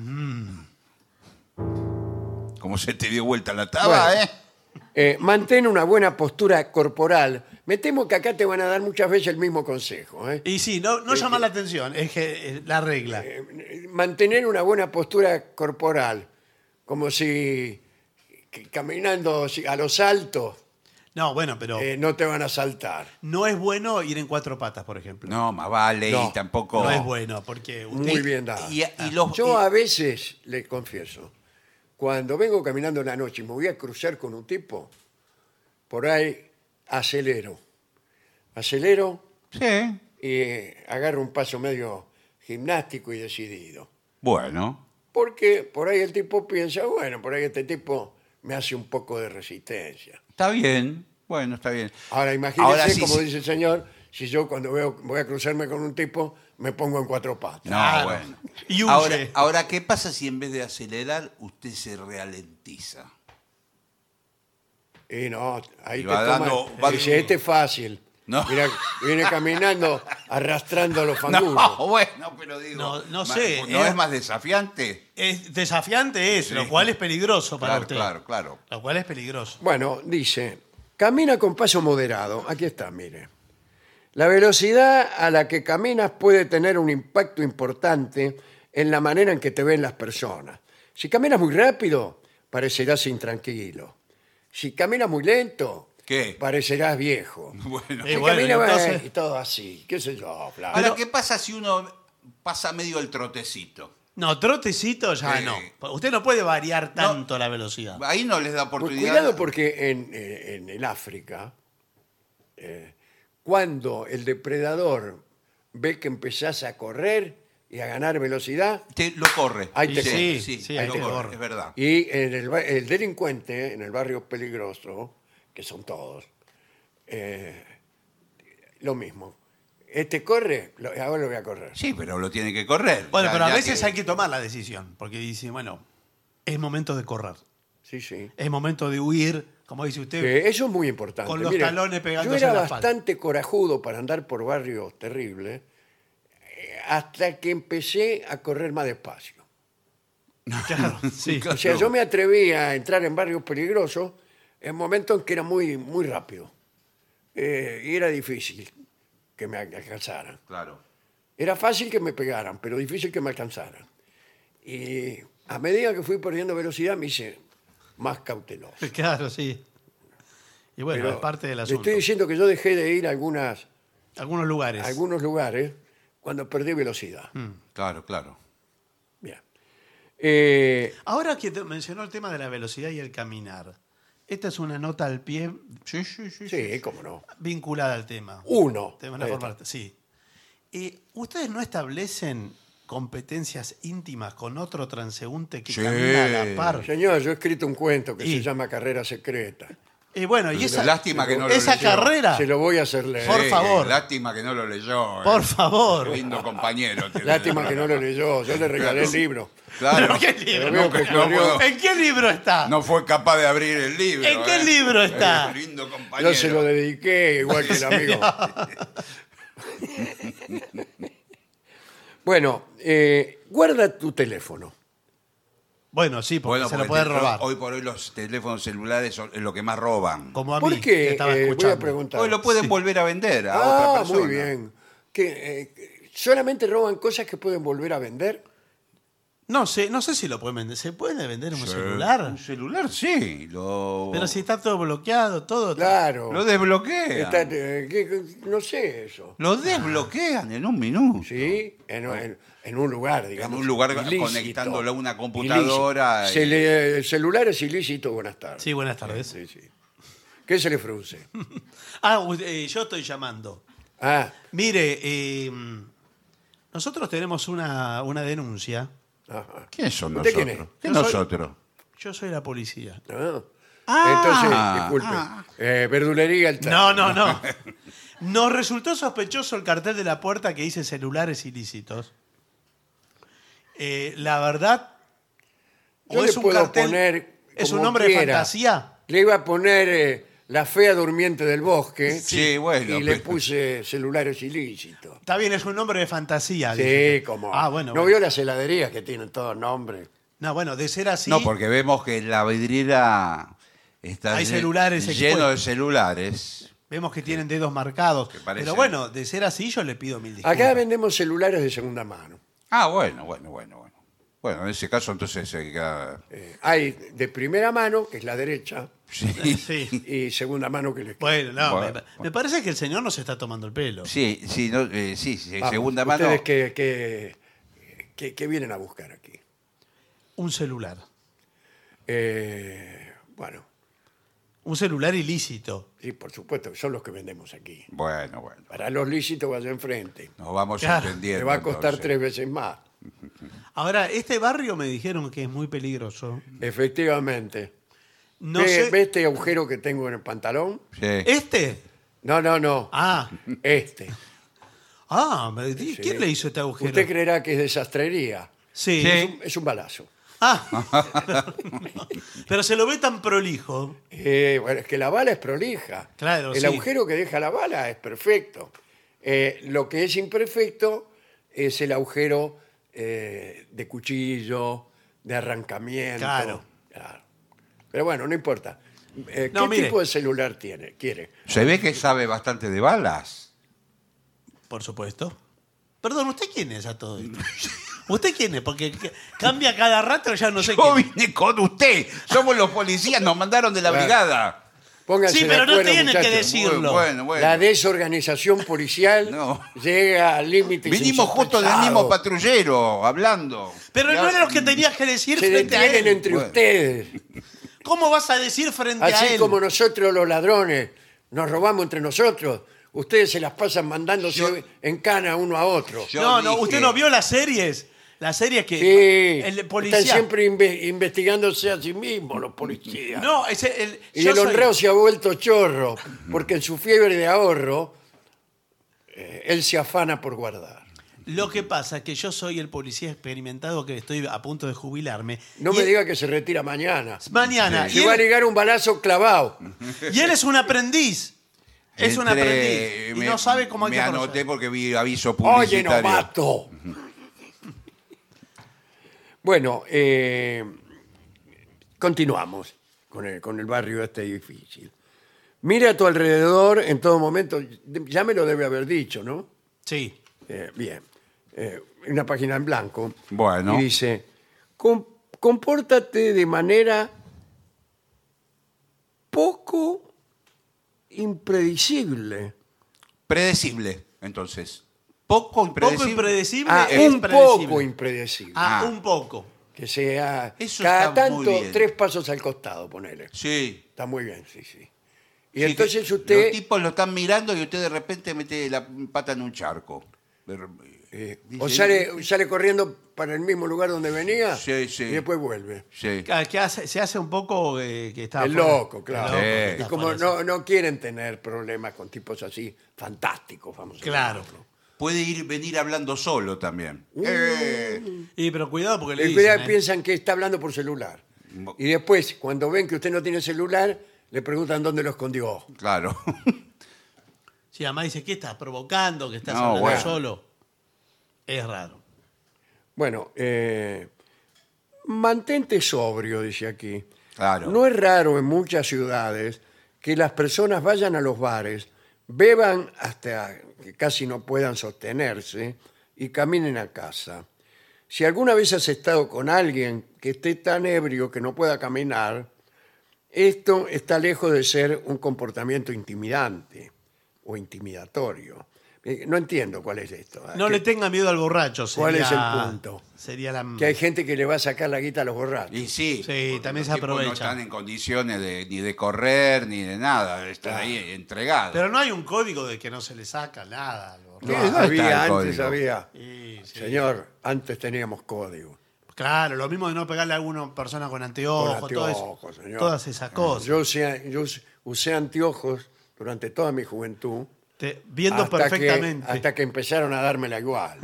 Como se te dio vuelta la taba, Bueno. ¿eh? Eh, mantén una buena postura corporal. Me temo que acá te van a dar muchas veces el mismo consejo. ¿eh? Y sí, no, no llama la atención, es que eh, la regla. Eh, Mantener una buena postura corporal, como si que caminando si- a los altos No, bueno, pero eh, no te van a saltar. no es bueno ir en cuatro patas, por ejemplo. No, más vale No, y tampoco. No es bueno, porque usted... Muy bien dado. Y, y los, Yo y- a veces, le confieso, cuando vengo caminando en la noche y me voy a cruzar con un tipo, por ahí acelero. Acelero Sí. y eh, agarro un paso medio gimnástico y decidido. Bueno. Porque por ahí el tipo piensa, bueno, por ahí este tipo me hace un poco de resistencia. Está bien. Bueno, está bien. Ahora imagínese, Ahora sí, como sí. dice el señor, si yo cuando veo, voy a cruzarme con un tipo, me pongo en cuatro patas. No, Claro. bueno. Y huye. Ahora, ahora, ¿qué pasa si en vez de acelerar usted se ralentiza? Y no, ahí Y te va toma, dando- va- dice, este es fácil. No. Mira, viene caminando arrastrando los fanguros. No, bueno, pero digo. No, no ma- sé, ¿No eh. es más desafiante? Es desafiante es, Sí. lo cual es peligroso para Claro, usted. claro, claro. Lo cual es peligroso. Bueno, dice, camina con paso moderado. Aquí está, mire. La velocidad a la que caminas puede tener un impacto importante en la manera en que te ven las personas. Si caminas muy rápido, parecerás intranquilo. Si caminas muy lento, ¿Qué? parecerás viejo. Bueno. Eh, Si bueno, caminas entonces- y todo así, qué sé yo, bla. Ahora, Pero- ¿qué pasa si uno pasa medio el trotecito? No, trotecito ya Sí. no. Usted no puede variar tanto la velocidad. Ahí no les da Pues oportunidad. cuidado porque en, eh, en el África, eh, cuando el depredador ve que empezás a correr y a ganar velocidad, Te- lo corre. Ahí te sí, corre. sí, Sí, ahí ahí lo te corre, corre. es verdad. y en el, ba- el delincuente, en el barrio peligroso, que son todos, eh, lo mismo. Este corre, lo- ahora lo voy a correr. Sí, pero lo tiene que correr. Bueno, Ya- pero a ya veces que- hay que tomar la decisión, porque dice, bueno, es momento de correr, Sí, sí. es momento de huir, como dice usted. Eh, eso es muy importante. Con los Mire, talones pegándose yo era en la espalda. bastante corajudo para andar por barrios terribles eh, hasta que empecé a correr más despacio. Claro, sí. O sea, yo me atreví a entrar en barrios peligrosos en momentos en que era muy, muy rápido. Eh, y era difícil que me alcanzaran. Claro. Era fácil que me pegaran, pero difícil que me alcanzaran. Y a medida que fui perdiendo velocidad me hice más cauteloso. Claro, sí. Y bueno, Pero es parte del le asunto. estoy diciendo que yo dejé de ir a, algunas, Algunos lugares. a algunos lugares cuando perdí velocidad. Mm. Claro, claro. Bien. Eh, Ahora que te mencionó el tema de la velocidad y el caminar, esta es una nota al pie Sí, sí, sí. sí, cómo no. vinculada al tema. Uno. De una Ahí forma, está. sí. Eh, ¿Ustedes no establecen competencias íntimas con otro transeúnte que Sí. camina a la par? Señor, yo he escrito un cuento que Y- se llama Carrera Secreta. Y bueno, y esa, Lástima que no lo esa leyó. carrera, Se lo voy a hacer leer. Por favor. Lástima que no lo leyó. eh. por favor. Lindo compañero. te- Lástima que no lo leyó. Yo le regalé el libro. Claro. ¿Pero qué Pero libro? veo No, que no corrió- puedo. ¿En qué libro está? No fue capaz de abrir el libro. ¿En qué eh. libro está? Eh, Lindo compañero. Yo se lo dediqué igual que el amigo. Bueno, eh, guarda tu teléfono. Bueno, sí, porque Bueno, se lo porque puede te- robar. Hoy por hoy los teléfonos celulares son lo que más roban. Como a mí, ¿Por que qué? estaba Eh, voy escuchando. a preguntar. Hoy lo pueden volver a vender a Ah, otra persona. muy bien. ¿Que, eh, ¿Solamente roban cosas que pueden volver a vender? No sé, no sé si lo pueden vender. ¿Se puede vender un Sí. celular? Un celular, sí. Lo, Pero si está todo bloqueado, todo. Claro. lo desbloquean. Está, eh, que- que- no sé eso. Lo desbloquean en un minuto. ¿Sí? En, en- en un lugar, digamos. un lugar ilícito. conectándolo a una computadora Ilícito. Se y- le- el celular es ilícito, buenas tardes. Sí, buenas tardes. Sí, sí. ¿Qué se le frunce? Ah, u- eh, yo estoy llamando. Ah, Mire, eh, nosotros tenemos una, una denuncia. ajá. ¿Quiénes son ¿Usted nosotros? quién es? ¿Qué Yo soy- nosotros? Yo soy la policía. Ah. Ah, Entonces, disculpe. ah. Eh, verdulería el No, no, no. Nos resultó sospechoso el cartel de la puerta que dice celulares ilícitos. Eh, la verdad, Yo o le es un puedo cartel, poner es un como nombre de quiera. fantasía. Le iba a poner eh, la fea durmiente del bosque. Sí, bueno, Y le pero- puse celulares ilícitos. Está bien, es un nombre de fantasía. dice. Sí, como. Ah, bueno. ¿No bueno. vio las heladerías que tienen todos nombres? No, bueno, de ser así. No, porque vemos que la vidriera está Hay lle- celulares lleno de expuestos. celulares. Vemos que tienen dedos marcados. parece- Pero bueno, de ser así, yo le pido mil disculpas. Acá vendemos celulares de segunda mano. Ah, bueno, bueno, bueno, bueno. Bueno, en ese caso entonces se queda... Eh, hay de primera mano, que es la derecha, Sí, Sí. y segunda mano, que es la izquierda. Bueno, no, Bueno. me, me parece que el señor nos está tomando el pelo. sí, sí, no, eh, sí, sí, Vamos, segunda mano. ¿Ustedes qué, qué- qué- qué vienen a buscar aquí? Un celular. Eh, bueno, Un celular ilícito. sí, por supuesto, que son los que vendemos aquí. Bueno, bueno. Para los lícitos vaya enfrente. Nos vamos Claro. entendiendo. Le va a costar entonces. tres veces más. Ahora, este barrio me dijeron que es muy peligroso. Efectivamente. No ¿Ve, sé. ve este agujero que tengo en el pantalón? Sí. ¿Este? No, no, no. Ah, Este. Ah, me- ¿quién Sí. le hizo este agujero? Usted creerá que es de sastrería. Sí. Sí. Es un, es un balazo. Ah, pero se lo ve tan prolijo. Eh, bueno, es que la bala es prolija. Claro, El sí. agujero que deja la bala es perfecto. Eh, lo que es imperfecto es el agujero eh, de cuchillo, de arrancamiento. Claro. Claro. Pero bueno, no importa. Eh, No, ¿Qué mire. tipo de celular tiene? ¿Quiere? Se ve que sabe bastante de balas. Por supuesto. Perdón, ¿usted quién es a todo esto? ¿Usted quién es? Porque c- cambia cada rato, ya no sé Yo quién. vine con usted. Somos los policías, nos mandaron de la Claro. brigada. Pónganse Sí, de pero no acuerdo, tiene que muchachos. decirlo. Bueno, bueno. La desorganización policial No. llega al límite. Vinimos justo del mismo patrullero, hablando. Pero Ya- no era lo que tenías que decir Se frente a detienen él. entre Bueno. ustedes. ¿Cómo vas a decir frente a Así él? como nosotros los ladrones nos robamos entre nosotros, ustedes se las pasan mandándose Yo- en cana uno a otro. Yo No, no, dije- usted no vio las series. Las series que Sí, el policía. están siempre inve- investigándose a sí mismos los policías. No, ese el y yo el soy- honrado se ha vuelto chorro, porque en su fiebre de ahorro, eh, él se afana por guardar. Lo que pasa es que yo soy el policía experimentado que estoy a punto de jubilarme. No Y me él- diga que se retira mañana. Mañana. Se Y va a él, ligar un balazo clavado. y él es un aprendiz. Es un Entré- aprendiz. Y me- no sabe cómo hay Me que anoté proceder. porque vi aviso Oye, publicitario. novato. Bueno, eh, continuamos con el, con el barrio este difícil. Mira a tu alrededor en todo momento. Ya me lo debe haber dicho, ¿no? Sí. Eh, bien. Eh, una página en blanco. Bueno. Y dice, "Com- compórtate de manera poco impredecible. Predecible, entonces. Poco impredecible. Poco impredecible. Ah, es un predecible. poco impredecible. Ah, Ah. un poco. Que sea Eso cada está muy tanto bien. tres pasos al costado, ponele. Sí. Está muy bien, sí, sí. Y Sí, entonces que usted... Los tipos lo están mirando y usted de repente mete la pata en un charco. De re- eh, dice- o sale, sale corriendo para el mismo lugar donde venía Sí, sí. y después vuelve. Sí. Que- que hace- se hace un poco eh, que está El fuera- loco, claro. el loco que Sí. está Y como fuera de no, no quieren tener problemas con tipos así fantásticos, vamos a Claro. llamarlo. Puede ir venir hablando solo también. Uh. Eh, Y pero cuidado porque le En dicen, realidad ¿eh? piensan que está hablando por celular. Mo- Y después, cuando ven que usted no tiene celular, le preguntan dónde lo escondió. claro. Sí, además dice, ¿qué estás provocando? Que estás No, hablando bueno. solo. Es raro. Bueno, eh, mantente sobrio, dice aquí. Claro. No es raro en muchas ciudades que las personas vayan a los bares, beban hasta que casi no puedan sostenerse y caminen a casa. Si alguna vez has estado con alguien que esté tan ebrio que no pueda caminar, esto está lejos de ser un comportamiento intimidante o intimidatorio. Eh, No entiendo cuál es esto. ¿eh? No Que- le tenga miedo al borracho. ¿Cuál es sería- el punto? Sería la... que hay gente que le va a sacar la guita a los borrachos. Y sí. Sí, porque también los se tipos No aprovecha. están en condiciones de, ni de correr ni de nada. Están ahí entregados. Pero no hay un código de que no se le saca nada. al borracho. No, ¿Dónde está había, el antes código? había. Sí, sí. Señor, antes teníamos código. Claro, lo mismo de no pegarle a alguna persona con anteojos, Con todo eso- anteojos, señor. todas esas cosas. Yo usé, yo us- usé anteojos durante toda mi juventud. Te- viendo hasta perfectamente. Que, hasta que empezaron a dármela igual.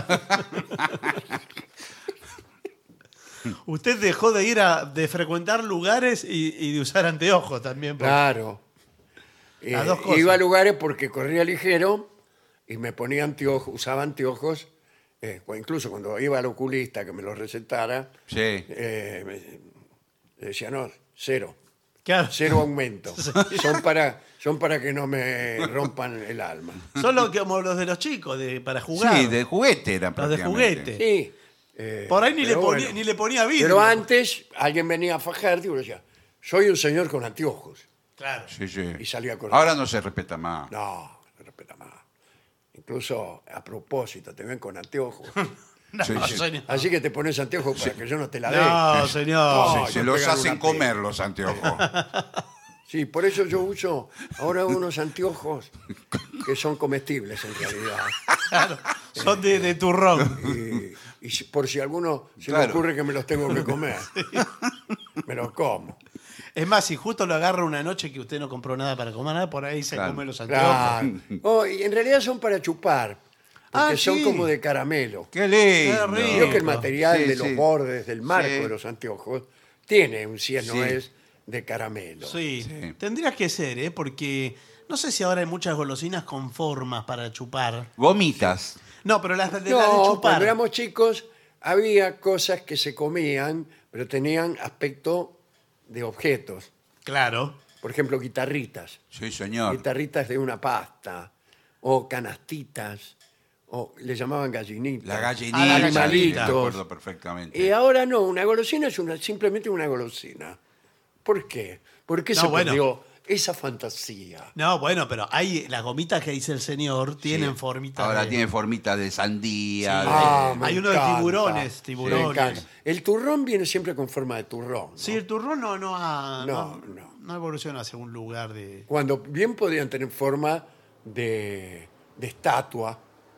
Usted dejó de ir a de frecuentar lugares y, y de usar anteojos también. porque- Claro. Eh, Las dos cosas. iba a lugares porque corría ligero y me ponía anteojos, usaba anteojos, eh, o incluso cuando iba al oculista que me los recetara, Sí. eh, me- decía, no, cero. Claro. Cero aumento. Son para, son para que no me rompan el alma. Solo como los de los chicos, de, para jugar. Sí, de juguete eran Los de prácticamente. juguete. Sí. eh, Por ahí ni le, pero ponía, bueno. ni le ponía vidrio. Pero antes alguien venía a fajarte y uno decía, soy un señor con anteojos. Claro. Sí, sí. Y salía corriendo. Ahora no se respeta más. No, no respeta más. Incluso a propósito, te ven con anteojos. No, Sí, sí. señor. Así que te pones anteojos para que yo no te la dé. No, señor. No, se yo los pegan hacen una comer los anteojos. Sí, por eso yo uso ahora unos anteojos que son comestibles en realidad. Claro. Son de, de turrón. Y, y si- por si a alguno se Claro. le ocurre que me los tengo que comer, me los como. Es más, si justo lo agarra una noche que usted no compró nada para comer nada, por ahí se Claro. come los anteojos. Claro. Oh, y en realidad son para chupar. porque Ah, son sí. como de caramelo. ¡Qué lindo! Qué rico. Creo que el material Sí, de los sí. bordes, del marco Sí. de los anteojos, tiene un si es no Sí. es de caramelo. Sí. Sí. Tendría que ser, ¿eh? Porque no sé si ahora hay muchas golosinas con formas para chupar. Gomitas. No, pero las de, las de No, chupar. cuando éramos chicos había cosas que se comían, pero tenían aspecto de objetos. Claro. Por ejemplo, guitarritas. Sí, señor. Guitarritas de una pasta. O canastitas. O le llamaban gallinitas. La gallinita. Ah, la sí, gallinita. me acuerdo perfectamente. Y ahora no, una golosina es una, simplemente una golosina. ¿Por qué? ¿Por qué No, se bueno. perdió esa fantasía? No, bueno, pero hay las gomitas que dice el señor tienen Sí. formitas. Ahora de- tiene formita de sandía. Sí. de- Ah, me Hay uno de encanta. tiburones, tiburones. Me encanta. El turrón viene siempre con forma de turrón. ¿no? Sí, el turrón no, no, ha, No, no, no. no evoluciona hacia un lugar de. Cuando bien podían tener forma de, de estatua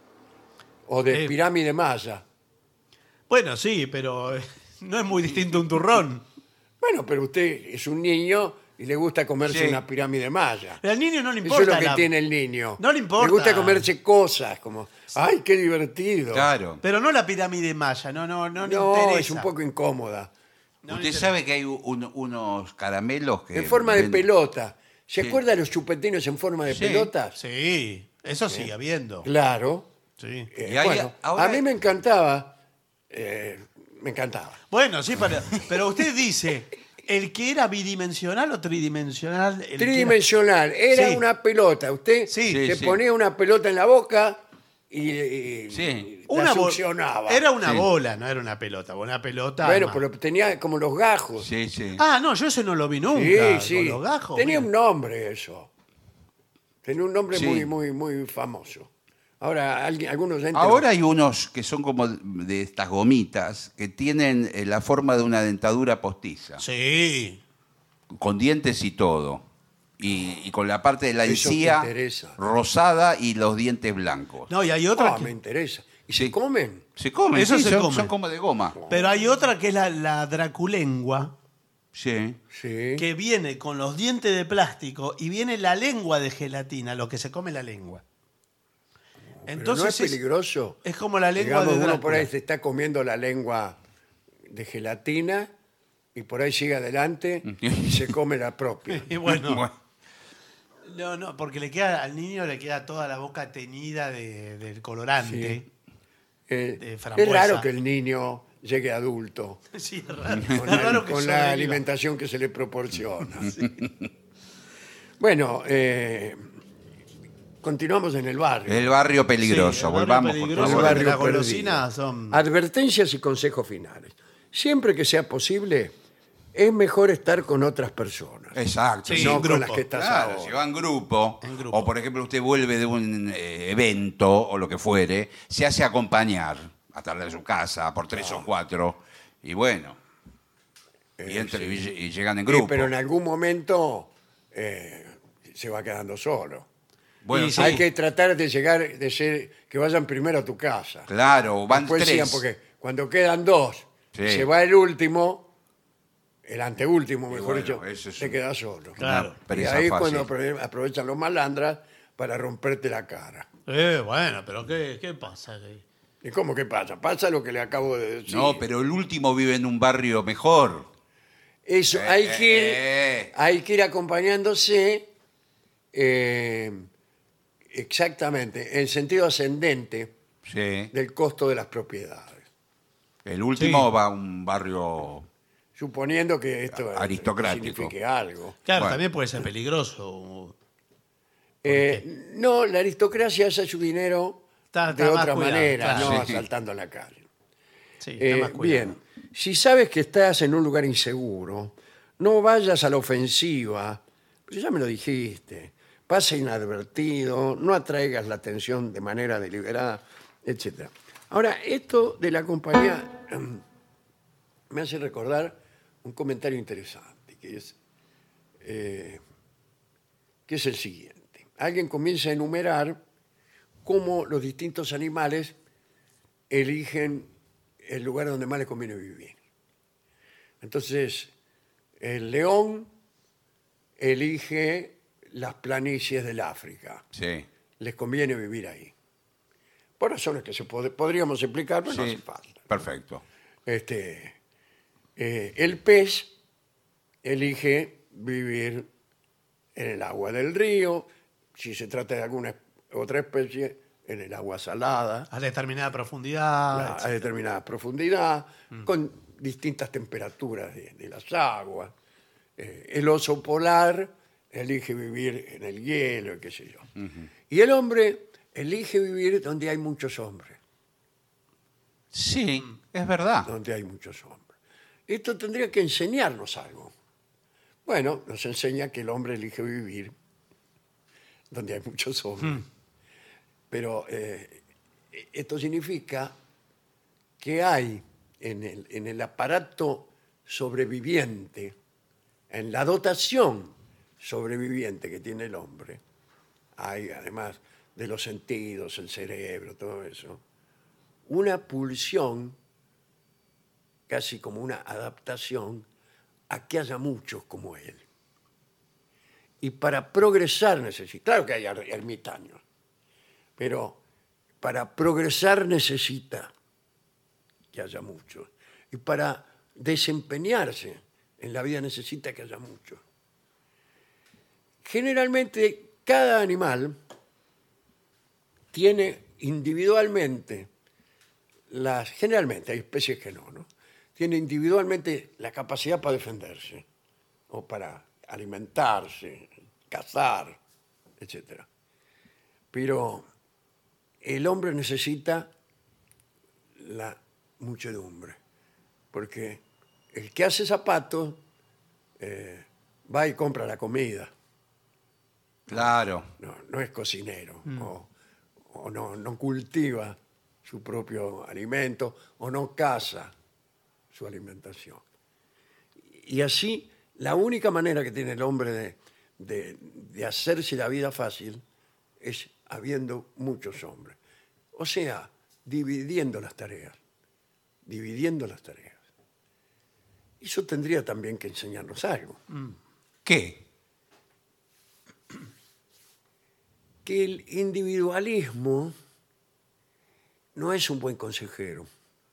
o de Eh. pirámide maya. Bueno, sí, pero eh, no es muy distinto a un turrón. Bueno, pero usted es un niño y le gusta comerse Sí. una pirámide maya. Al niño no le Eso importa. es lo que la- tiene el niño. No le importa. Le gusta comerse cosas como, ¡ay, qué divertido! Claro. Pero no la pirámide maya, no, no, no, le No, interesa. es un poco incómoda. No le Usted interesa. sabe que hay un- unos caramelos que... En forma de ven- pelota. ¿Se Sí. acuerda de los chupetines en forma de Sí. pelotas? Sí, eso sigue habiendo. Claro. Sí. Eh, Y ahí- bueno, ahora- a mí me encantaba. eh, me encantaba. Bueno, sí, pero, pero usted dice, ¿el que era bidimensional o tridimensional? El que era- Tridimensional. Era Sí. una pelota. Usted Sí. Sí, se sí. ponía una pelota en la boca y, y Sí. la Una bo- succionaba. Era una Sí. bola, no era una pelota. Una pelota. Bueno, más. pero tenía como los gajos. Sí, sí. Ah, no, yo ese no lo vi sí, nunca. sí. Con los gajos. Tenía mira. un nombre eso. Tenía un nombre Sí. muy, muy, muy famoso. Ahora, alguien, algunos oyentes Ahora hay unos que son como de estas gomitas que tienen eh, la forma de una dentadura postiza, Sí. con dientes y todo. Y, y con la parte de la Eso me encía interesa. rosada y los dientes blancos. No, y hay Ah, otra. que- me interesa. ¿Y Sí. se comen? Se comen, Eso sí, se son, come. son como de goma. Pero hay otra que es la, la draculengua, Sí. Sí. que viene con los dientes de plástico y viene la lengua de gelatina, lo que se come la lengua. Pero Entonces no es peligroso. es como la lengua Digamos, de uno Drácula. por ahí se está comiendo la lengua de gelatina y por ahí sigue adelante y se come la propia. Y bueno, Bueno, no, no, porque le queda al niño le queda toda la boca teñida de- del colorante. Eh, De es frambuesa. raro que el niño llegue adulto Sí, es raro. con, Es la, raro que con la sobreviva. alimentación que se le proporciona. Bueno, eh, continuamos en el barrio. el barrio Sí, peligroso, el barrio volvamos peligroso por El favor. de barrio las perdido. golosinas son- Advertencias y consejos finales. Siempre que sea posible, es mejor estar con otras personas. Exacto. Sí, no en con grupo. las que estás Claro, ahora. si va en grupo, En grupo. o por ejemplo usted vuelve de un eh, evento o lo que fuere, se hace acompañar a tarde de su casa por tres o cuatro, y bueno, y, entre- y lle- y llegan en Sí, grupo. pero en algún momento eh, se va quedando solo. Bueno, Y sí, Hay que tratar de llegar, de ser, que vayan primero a tu casa. claro, van Después tres. sigan, porque cuando quedan dos, Sí. se va el último, el anteúltimo, mejor bueno, dicho, eso es te un- quedas solo. Claro. Y Presa ahí es fácil. cuando apro- aprovechan los malandras para romperte la cara. Eh, bueno, pero ¿qué, qué pasa? ¿Y cómo que pasa? Pasa lo que le acabo de decir. No, pero el último vive en un barrio mejor. Eso, Eh, hay, que ir, eh. hay que ir acompañándose eh, exactamente en sentido ascendente Sí. del costo de las propiedades. El último Sí. va a un barrio. Suponiendo que esto Aristocrático. signifique algo. Claro, Bueno. también puede ser peligroso. Eh, no, la aristocracia hace su dinero Está- de está más otra cuidado, manera, claro. no Sí. asaltando a la calle. Sí, Eh, está más cuidado. bien, si sabes que estás en un lugar inseguro, no vayas a la ofensiva, pues ya me lo dijiste, pasa inadvertido, no atraigas la atención de manera deliberada, etcétera. Ahora, esto de la compañía me hace recordar un comentario interesante, que es, eh, que es el siguiente. Alguien comienza a enumerar cómo los distintos animales eligen el lugar donde más les conviene vivir. Entonces, el león elige las planicies del África. Sí. Les conviene vivir ahí. por razones que se pod- podríamos explicar, pero no Sí, hace falta. perfecto. Este, eh, el pez elige vivir en el agua del río, si se trata de alguna otra especie, en el agua salada, A determinada profundidad. a determinada profundidad, con distintas temperaturas de, de las aguas. Eh, el oso polar elige vivir en el hielo, qué sé yo. Y el hombre elige vivir donde hay muchos hombres, Sí, es verdad. donde hay muchos hombres. Esto tendría que enseñarnos algo. Bueno, nos enseña que el hombre elige vivir donde hay muchos hombres. Pero eh, esto significa que hay en el, en el aparato sobreviviente, en la dotación sobreviviente que tiene el hombre, hay además de los sentidos, el cerebro, todo eso, una pulsión, casi como una adaptación, a que haya muchos como él. Y para progresar necesita, claro que hay er- ermitaños, pero para progresar necesita que haya muchos. Y para desempeñarse en la vida necesita que haya muchos. Generalmente cada animal tiene individualmente las, generalmente hay especies que no, ¿no? Tiene individualmente la capacidad para defenderse o para alimentarse, cazar, etcétera. Pero el hombre necesita la muchedumbre, porque el que hace zapatos eh, va y compra la comida, Claro. no, no es cocinero, o, o no, no cultiva su propio alimento, o no caza su alimentación. Y así, la única manera que tiene el hombre de, de, de hacerse la vida fácil es habiendo muchos hombres. O sea, dividiendo las tareas, dividiendo las tareas. Eso tendría también que enseñarnos algo. ¿Qué? Que el individualismo no es un buen consejero.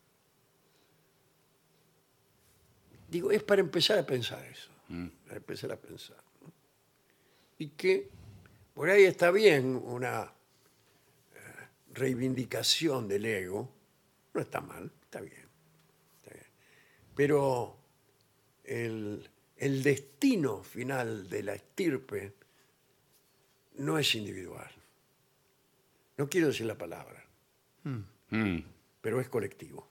Digo, es para empezar a pensar eso, para empezar a pensar, ¿no? Y que por ahí está bien una eh, reivindicación del ego, no está mal, está bien, está bien. Pero el, el destino final de la estirpe no es individual. No quiero decir la palabra, Mm. pero es colectivo.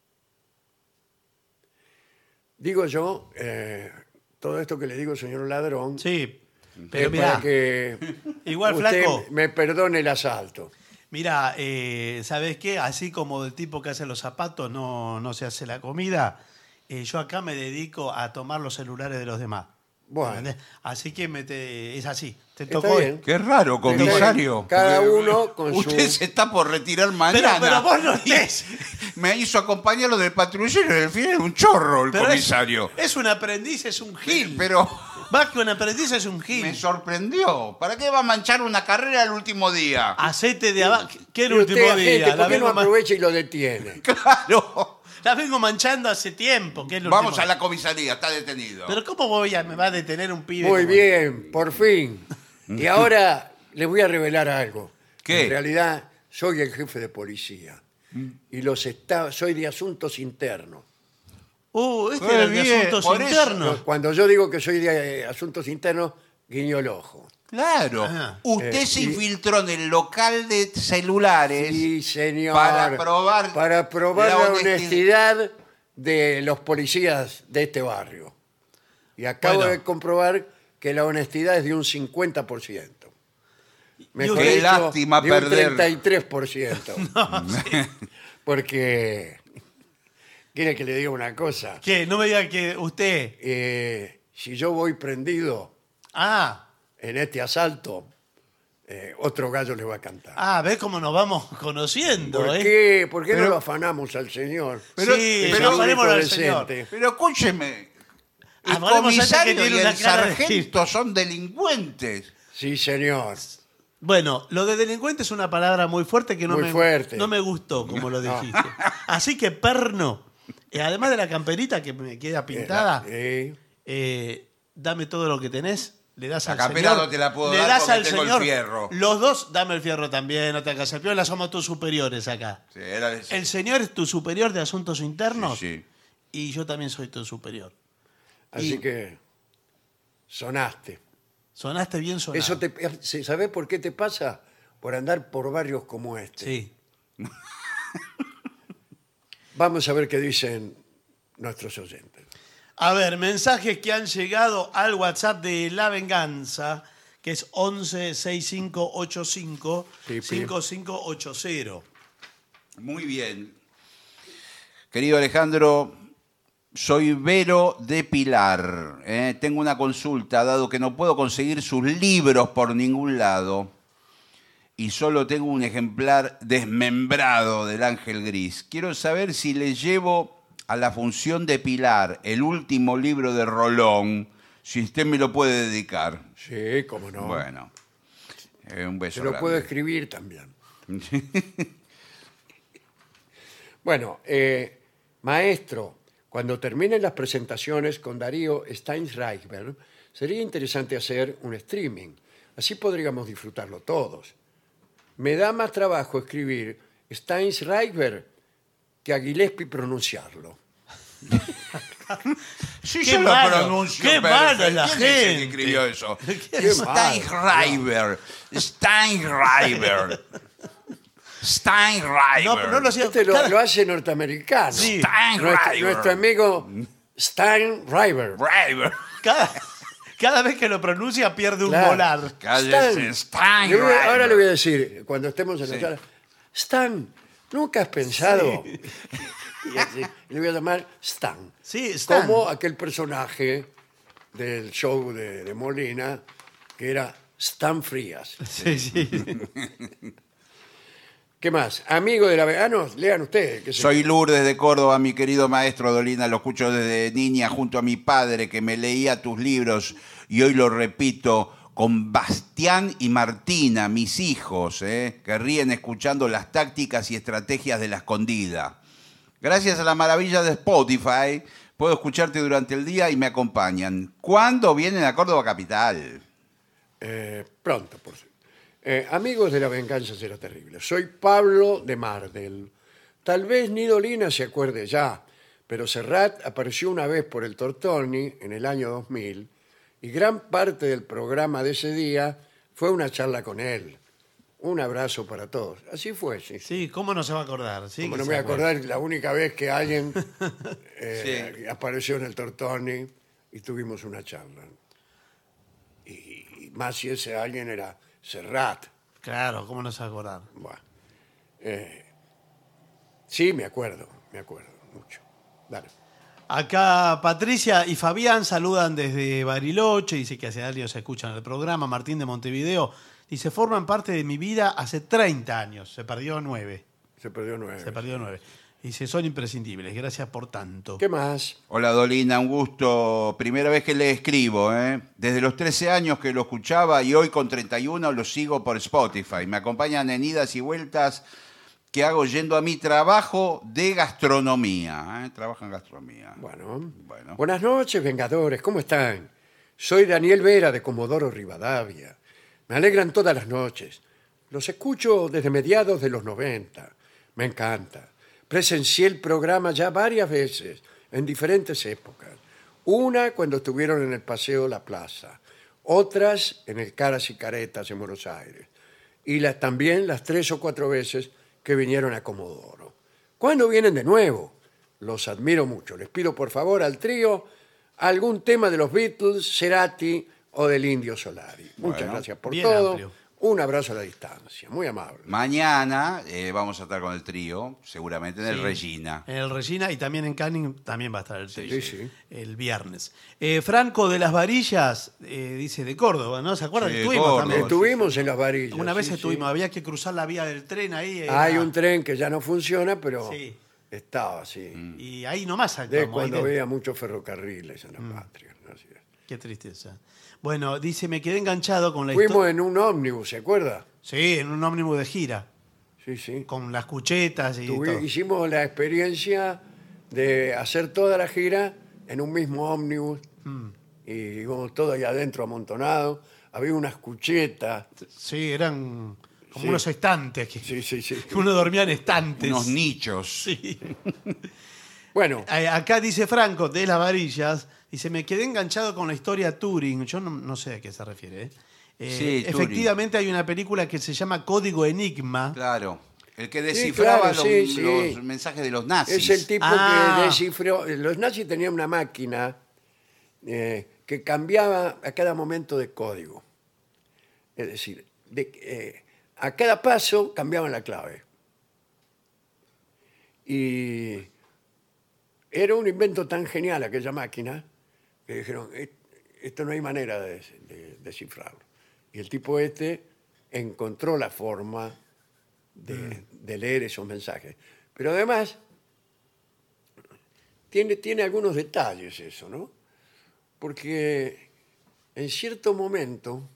Digo yo, eh, todo esto que le digo, señor ladrón, Sí, es pero para mira, que igual usted flaco, me perdone el asalto. mira, eh, ¿sabes qué? Así como el tipo que hace los zapatos no, no se hace la comida, eh, yo acá me dedico a tomar los celulares de los demás. Bueno. ¿Entendés? Así que me te- es así. Te Está tocó. bien. Qué raro, comisario. Cada Porque uno con Usted su- se está por retirar Pero, mañana. pero vos no estés. Me hizo acompañarlo del patrullero y al final era un chorro el Pero es, comisario. es un aprendiz, es un gil. Pero Más que un aprendiz es un gil. me sorprendió. ¿Para qué va a manchar una carrera el último día? Aceite de abajo. ¿Qué el Y usted, último agente, día? La ¿por qué no vengo, ma- aprovecha y lo detiene? Claro. la vengo manchando hace tiempo. ¿Qué es el Vamos último a día? la comisaría, está detenido. Pero ¿cómo voy a, me va a detener un pibe? Muy como- bien, por fin. Y ahora les voy a revelar algo. ¿Qué? En realidad, soy el jefe de policía. Y los esta- soy de asuntos internos. Uh, este Qué era el de bien, asuntos por eso- internos. Cuando yo digo que soy de eh, asuntos internos, guiño el ojo. Claro. Ajá. Usted Eh, se y- infiltró en el local de celulares. Sí, señor. Para probar Para probar la la, honestidad. honestidad de los policías de este barrio. Y acabo Bueno. de comprobar que la honestidad es de un cincuenta por ciento. Mejor Qué dicho, lástima de un perder. treinta y tres por ciento. Porque, ¿quiere que le diga una cosa? ¿Qué? No me diga que usted... Eh, si yo voy prendido Ah, en este asalto, eh, otro gallo le va a cantar. ah, ¿ves cómo nos vamos conociendo? ¿Por eh? qué? ¿Por qué no Pero- lo afanamos al señor? Pero- sí, pero- afanémoslo al único señor. decente. Pero escúcheme. El Hablemos antes que comisario tiene y una el cara de sargento son delincuentes. Sí, señor. Bueno, lo de delincuente es una palabra muy fuerte que no, Muy me, fuerte. no me gustó, como lo dijiste. Así que perno, eh, además de la camperita que me queda pintada, Eh, eh, dame todo lo que tenés, le das La al campera señor. no te la puedo le dar das porque al tengo el señor. fierro. Los dos, dame el fierro también, no te hagas el piola, somos tus superiores acá. Sí, era de- El señor es tu superior de asuntos internos Sí, sí. y yo también soy tu superior. así Y- que sonaste. Sonaste bien sonado. Eso te, ¿sabés por qué te pasa? Por andar por barrios como este. Sí. Vamos a ver qué dicen nuestros oyentes. A ver, mensajes que han llegado al WhatsApp de La Venganza, que es once sesenta y cinco ochenta y cinco cincuenta y cinco ochenta. Muy bien. Querido Alejandro, soy Vero de Pilar. ¿eh? Tengo una consulta, dado que no puedo conseguir sus libros por ningún lado y solo tengo un ejemplar desmembrado del Ángel Gris. Quiero saber si le llevo a la función de Pilar el último libro de Rolón, si usted me lo puede dedicar. Sí, cómo no. Bueno, eh, un beso Se lo grande. puedo escribir también. Bueno, eh, maestro, cuando terminen las presentaciones con Darío Steinreiber, sería interesante hacer un streaming. Así podríamos disfrutarlo todos. Me da más trabajo escribir Steinreiber que a Gillespie pronunciarlo. Sí, Qué yo lo malo, pronuncio qué perfecto. malo la ¿Quién es el que gente? escribió eso? Qué malo. Steinreiber. Steinreiber. Steinreiber. No, no lo hacía. Este lo, cada- lo hace norteamericano. Sí. Nuestro, Steinreiber. nuestro amigo Steinreiber. Reiber. cada, cada vez que lo pronuncia pierde un Claro. molar. Cállese, Stan. Le voy a- ahora Steinreiber. le voy a decir, cuando estemos en la Sí. sala, Stan, ¿nunca has pensado? Y así, le voy a llamar Stan. Sí, Stan. Como aquel personaje del show de, de Molina, que era Stan Frías. Sí, sí. ¿Qué más? Amigo de la veganos, lean ustedes. qué sé Soy yo. Lourdes de Córdoba, mi querido maestro Dolina. Lo escucho desde niña junto a mi padre que me leía tus libros y hoy lo repito con Bastián y Martina, mis hijos, ¿eh? que ríen escuchando las tácticas y estrategias de la escondida. Gracias a la maravilla de Spotify, puedo escucharte durante el día y me acompañan. ¿Cuándo vienen a Córdoba Capital? Eh, pronto, por cierto. Eh, amigos de la venganza será terrible. Soy Pablo de Mardel. Tal vez Nidolina se acuerde ya, pero Serrat apareció una vez por el Tortoni en el año dos mil y gran parte del programa de ese día fue una charla con él. Un abrazo para todos. Así fue, sí. Sí, ¿cómo no se va a acordar? Sí, Como que no se me voy a acuerda. acordar la única vez que alguien eh, apareció en el Tortoni y tuvimos una charla. Y, y más si ese alguien era Serrat. Claro, ¿cómo no se va a acordar? Bueno, eh, sí, me acuerdo, me acuerdo mucho. Dale. Acá Patricia y Fabián saludan desde Bariloche, dice que hace años escuchan el programa. Martín de Montevideo dice, forman parte de mi vida hace treinta años, se perdió nueve. Se perdió nueve. Se perdió nueve. Dice, son imprescindibles, gracias por tanto. ¿Qué más? Hola Dolina, un gusto. Primera vez que le escribo, ¿eh? Desde los trece años que lo escuchaba y hoy con treinta y uno lo sigo por Spotify. Me acompañan en idas y vueltas que hago yendo a mi trabajo de gastronomía. ¿eh? Trabajo en gastronomía. Bueno. Bueno. Buenas noches, Vengadores, ¿cómo están? Soy Daniel Vera de Comodoro Rivadavia. Me alegran todas las noches. Los escucho desde mediados de los noventa. Me encanta. Presencié el programa ya varias veces, en diferentes épocas. Una cuando estuvieron en el Paseo La Plaza, otras en el Caras y Caretas en Buenos Aires, y las, también las tres o cuatro veces que vinieron a Comodoro. ¿Cuándo vienen de nuevo? Los admiro mucho. Les pido por favor al trío algún tema de los Beatles, Cerati o del Indio Solari. Muchas Bueno, gracias por bien todo. amplio. Un abrazo a la distancia, muy amable. Mañana eh, vamos a estar con el trío, seguramente en el Sí. Regina. En el Regina y también en Canning también va a estar el trío. Sí, sí. El viernes. Eh, Franco de las Varillas, eh, dice de Córdoba, ¿no? ¿Se acuerdan? Sí, que estuvimos Córdoba. también. Estuvimos en las varillas. Una vez sí, sí. estuvimos, había que cruzar la vía del tren ahí. era- Hay un tren que ya no funciona, pero Sí. estaba así. Y ahí nomás De actuamos. ahí cuando de- había muchos ferrocarriles en la patria. Así es. Qué tristeza. Bueno, dice, me quedé enganchado con la Fuimos historia. en un ómnibus, ¿se acuerda? Sí, en un ómnibus de gira, Sí, sí. con las cuchetas y Tuvi- todo. hicimos la experiencia de hacer toda la gira en un mismo ómnibus Mm. y íbamos todos ahí adentro amontonados. Había unas cuchetas. Sí, eran como Sí. unos estantes. Que Sí, sí, sí. que uno dormía en estantes. Unos nichos. Sí. Bueno, Eh, Acá dice Franco, de las varillas, dice, me quedé enganchado con la historia Turing. Yo no, no sé a qué se refiere. ¿eh? Eh, Sí, Turing. efectivamente hay una película que se llama Código Enigma. Claro. El que descifraba claro, los, sí, sí. los mensajes de los nazis. es el tipo Ah. que descifró. Los nazis tenían una máquina eh, que cambiaba a cada momento de código. Es decir, de, eh, a cada paso cambiaban la clave. Y era un invento tan genial aquella máquina que dijeron, "E- esto no hay manera de, de descifrarlo". Y el tipo este encontró la forma de, de leer esos mensajes. Pero además, tiene, tiene algunos detalles eso, ¿no? Porque en cierto momento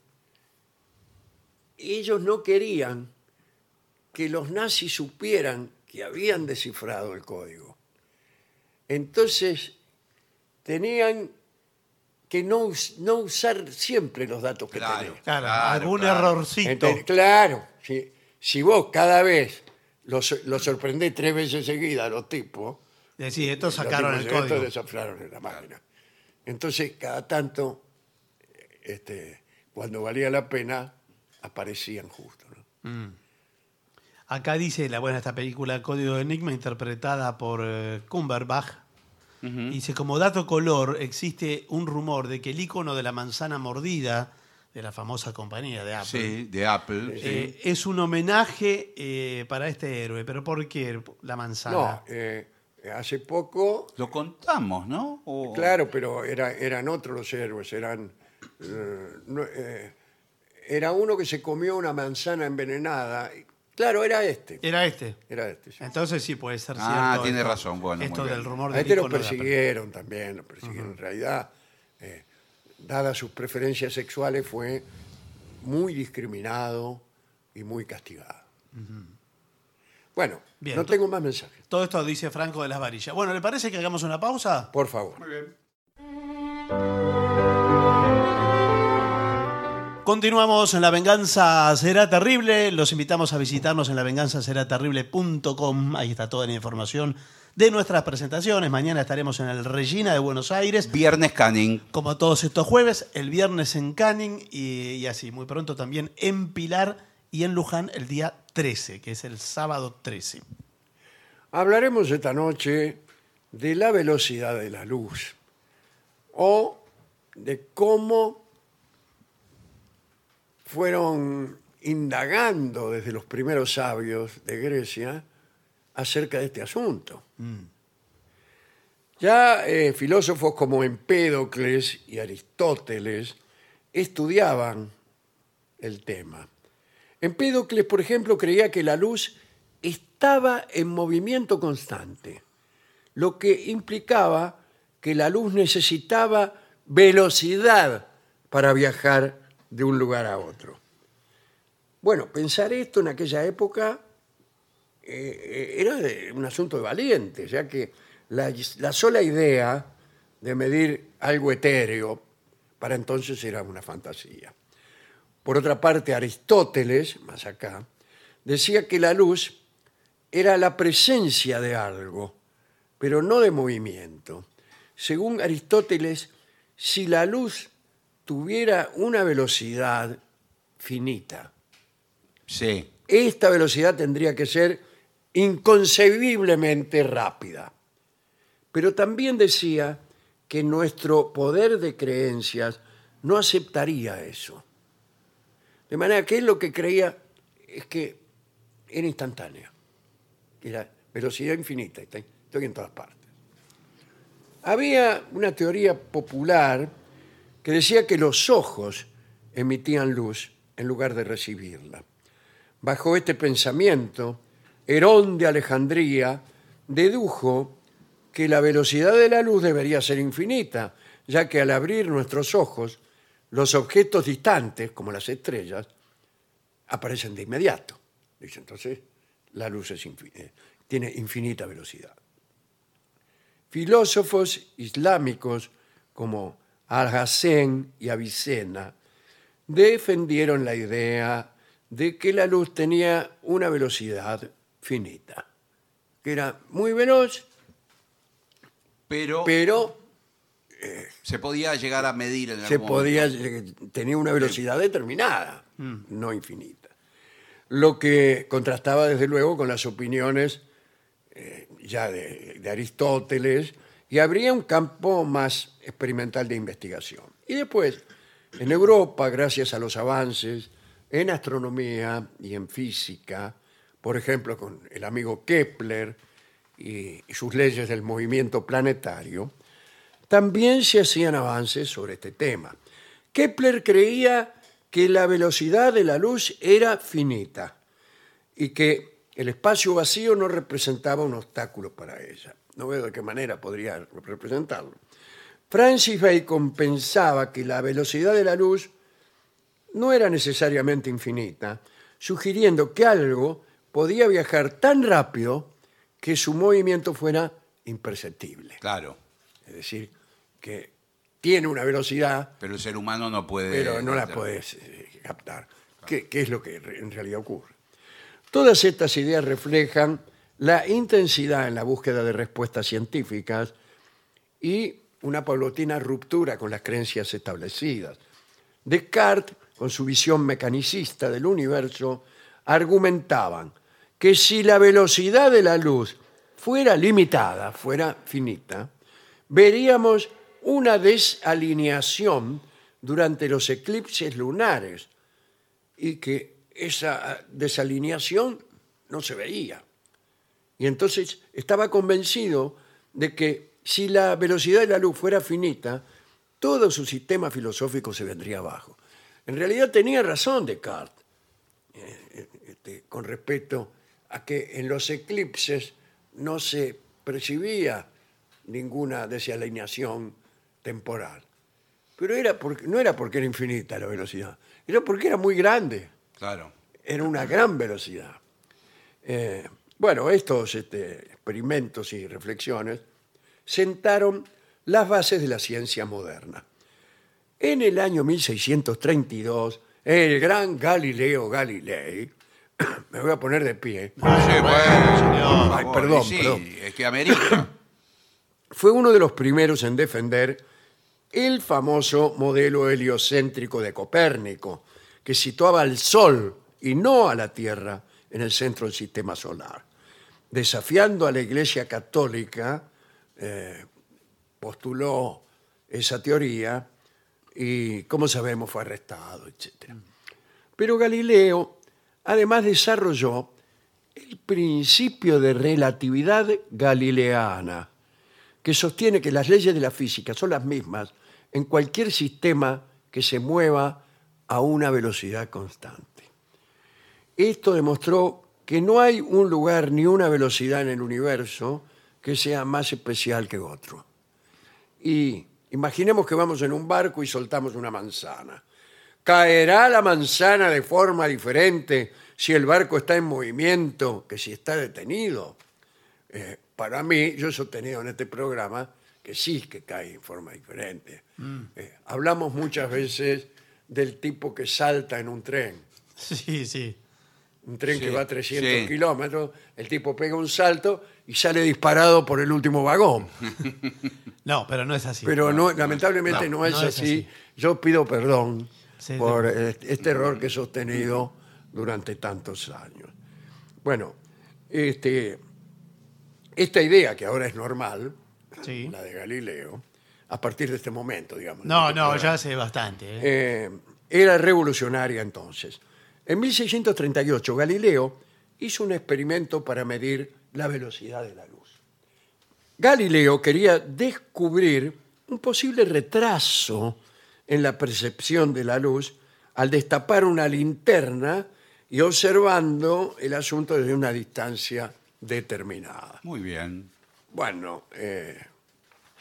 ellos no querían que los nazis supieran que habían descifrado el código. Entonces, tenían que no, us- no usar siempre los datos que Claro. tenían. Claro, Claro, algún claro. errorcito. Entonces, claro, si, si vos cada vez los lo sorprendés tres veces seguidas a los tipos, Decís, estos los sacaron el tipos dicen, "Estos código. descifraron en la máquina". Entonces, cada tanto, este, cuando valía la pena, aparecían justo, ¿no? Acá dice la buena esta película Código de Enigma interpretada por eh, Cumberbatch. Dice, como dato color, existe un rumor de que el icono de la manzana mordida de la famosa compañía de Apple Sí, de Apple. sí. eh, es un homenaje eh, para este héroe. ¿Pero por qué la manzana? No, eh, hace poco, Lo contamos, ¿no? O- claro, pero era, eran otros los héroes, eran... eh, no, eh, era uno que se comió una manzana envenenada. Claro, era este. Era este. Era este, sí. Entonces sí puede ser cierto. Ah, tiene esto- razón, bueno, Esto muy del bien. rumor A del este lo icono de Apple. persiguieron también, lo persiguieron. En realidad, eh, dadas sus preferencias sexuales, fue muy discriminado y muy castigado. Bueno, Bien, no to- tengo más mensajes. Todo esto dice Franco de las Varillas. Bueno, ¿le parece que hagamos una pausa? Por favor. Continuamos en La Venganza Será Terrible. Los invitamos a visitarnos en la venganza será terrible punto com. Ahí está toda la información de nuestras presentaciones. Mañana estaremos en el Regina de Buenos Aires, Viernes Canning. como todos estos jueves. El viernes en Canning y, y así. Muy pronto también en Pilar y en Luján el día trece, que es el sábado trece. Hablaremos esta noche de la velocidad de la luz o de cómo fueron indagando desde los primeros sabios de Grecia acerca de este asunto. Ya eh, filósofos como Empédocles y Aristóteles estudiaban el tema. Empédocles, por ejemplo, creía que la luz estaba en movimiento constante, lo que implicaba que la luz necesitaba velocidad para viajar de un lugar a otro. Bueno, pensar esto en aquella época eh, era de- un asunto de valientes, ya que la, la sola idea de medir algo etéreo para entonces era una fantasía. Por otra parte, Aristóteles, más acá, decía que la luz era la presencia de algo, pero no de movimiento. Según Aristóteles, si la luz tuviera una velocidad finita, Sí. esta velocidad tendría que ser inconcebiblemente rápida. Pero también decía que nuestro poder de creencias no aceptaría eso. De manera que él lo que creía es que era instantánea, que era velocidad infinita, estoy estoy en todas partes. Había una teoría popular que decía que los ojos emitían luz en lugar de recibirla. Bajo este pensamiento, Herón de Alejandría dedujo que la velocidad de la luz debería ser infinita, ya que al abrir nuestros ojos, los objetos distantes, como las estrellas, aparecen de inmediato. Dice, entonces, la luz es infin- eh, tiene infinita velocidad. Filósofos islámicos como Al-Hassen y Avicena defendieron la idea de que la luz tenía una velocidad finita, que era muy veloz, Pero, pero se podía llegar a medir en se algún podía momento. tenía una velocidad determinada, no infinita. Lo que contrastaba desde luego con las opiniones eh, ya de, de Aristóteles, y habría un campo más experimental de investigación. Y después, en Europa, gracias a los avances en astronomía y en física, por ejemplo, con el amigo Kepler y, y sus leyes del movimiento planetario, también se hacían avances sobre este tema. Kepler creía que la velocidad de la luz era finita y que el espacio vacío no representaba un obstáculo para ella. No veo de qué manera podría representarlo. Francis Bacon pensaba que la velocidad de la luz no era necesariamente infinita, sugiriendo que algo podía viajar tan rápido que su movimiento fuera imperceptible. Claro, Es decir, que tiene una velocidad, pero el ser humano no puede... pero no la puedes eh, captar. ¿Qué, qué es lo que re- en realidad ocurre? Todas estas ideas reflejan la intensidad en la búsqueda de respuestas científicas y una paulatina ruptura con las creencias establecidas. Descartes, con su visión mecanicista del universo, argumentaban que si la velocidad de la luz fuera limitada, fuera finita, veríamos una desalineación durante los eclipses lunares y que esa desalineación no se veía. Y entonces estaba convencido de que si la velocidad de la luz fuera finita, todo su sistema filosófico se vendría abajo. En realidad tenía razón Descartes eh, este, con respecto a que en los eclipses no se percibía ninguna desalineación temporal. Pero era porque, no era porque era infinita la velocidad, era porque era muy grande. Claro. Era una gran velocidad. Eh, bueno, estos este, experimentos y reflexiones sentaron las bases de la ciencia moderna. En el año mil seiscientos treinta y dos, el gran Galileo Galilei, me voy a poner de pie, Sí, bueno, señor. por Ay, favor, perdón, y sí, perdón. es que amerita. fue uno de los primeros en defender el famoso modelo heliocéntrico de Copérnico, que situaba al Sol y no a la Tierra en el centro del sistema solar. Desafiando a la Iglesia Católica, eh, postuló esa teoría y, como sabemos, fue arrestado, etcétera. Pero Galileo, además, desarrolló el principio de relatividad galileana, que sostiene que las leyes de la física son las mismas en cualquier sistema que se mueva a una velocidad constante. Esto demostró que no hay un lugar ni una velocidad en el universo que sea más especial que otro. Y imaginemos que vamos en un barco y soltamos una manzana. ¿Caerá la manzana de forma diferente si el barco está en movimiento que si está detenido? Eh, para mí, yo he sostenido en este programa que sí que cae en forma diferente. Mm. Eh, hablamos muchas veces del tipo que salta en un tren. Sí, sí. Un tren Sí, que va a trescientos sí. kilómetros, el tipo pega un salto y sale disparado por el último vagón. No, pero no es así. Pero no, lamentablemente no, no, es, no es así. así. Yo pido perdón Sí, por de- este este error que he sostenido durante tantos años. Bueno, este, esta idea que ahora es normal, Sí. la de Galileo, a partir de este momento, digamos. No, de este no, programa, ya hace bastante. ¿eh? eh, era revolucionaria entonces. En mil seiscientos treinta y ocho, Galileo hizo un experimento para medir la velocidad de la luz. Galileo quería descubrir un posible retraso en la percepción de la luz al destapar una linterna y observando el asunto desde una distancia determinada. Muy bien. Bueno, eh,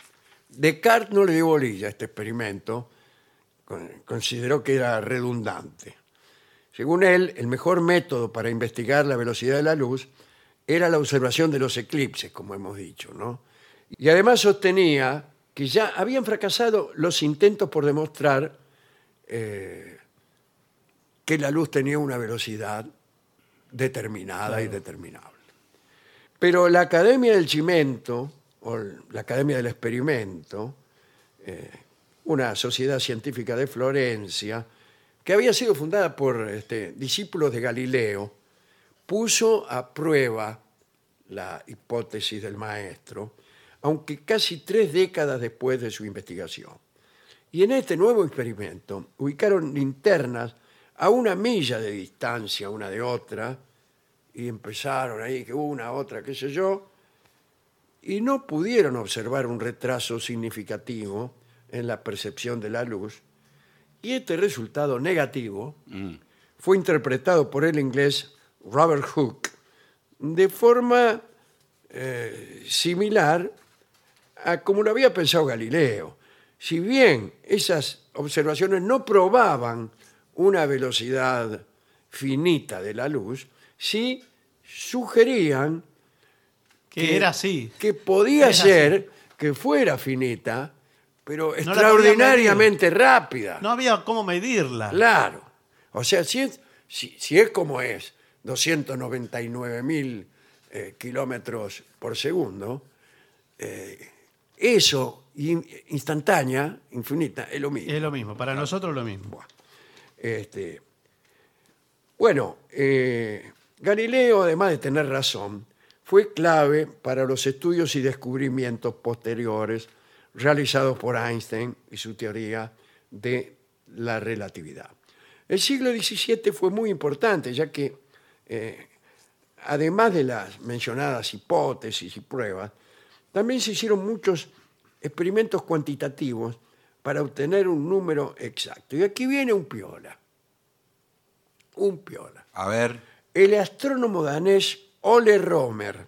Descartes no le dio bolilla a este experimento, con- consideró que era redundante. Según él, el mejor método para investigar la velocidad de la luz era la observación de los eclipses, como hemos dicho, ¿no? Y además sostenía que ya habían fracasado los intentos por demostrar eh, que la luz tenía una velocidad determinada y determinable. Pero la Academia del Cimento, o la Academia del Experimento, eh, una sociedad científica de Florencia, que había sido fundada por este, discípulos de Galileo, puso a prueba la hipótesis del maestro, aunque casi tres décadas después de su investigación. Y en este nuevo experimento ubicaron linternas a una milla de distancia una de otra, y empezaron ahí, que una, otra, qué sé yo, y no pudieron observar un retraso significativo en la percepción de la luz, y este resultado negativo Mm. fue interpretado por el inglés Robert Hooke de forma eh, similar a como lo había pensado Galileo. Si bien esas observaciones no probaban una velocidad finita de la luz, sí sugerían Que era así. que podía Era ser así. que fuera finita, pero la podía extraordinariamente rápida. No había cómo medirla. Claro. O sea, si es, si, si es como es, doscientos noventa y nueve mil eh, kilómetros por segundo, eh, eso in- instantánea, infinita, es lo mismo. Es lo mismo, para nosotros lo mismo. Este, bueno, eh, Galileo, además de tener razón, fue clave para los estudios y descubrimientos posteriores realizados por Einstein y su teoría de la relatividad. El siglo diecisiete fue muy importante, ya que, eh, además de las mencionadas hipótesis y pruebas, también se hicieron muchos experimentos cuantitativos para obtener un número exacto. Y aquí viene un piola. Un piola. A ver. El astrónomo danés Ole Romer.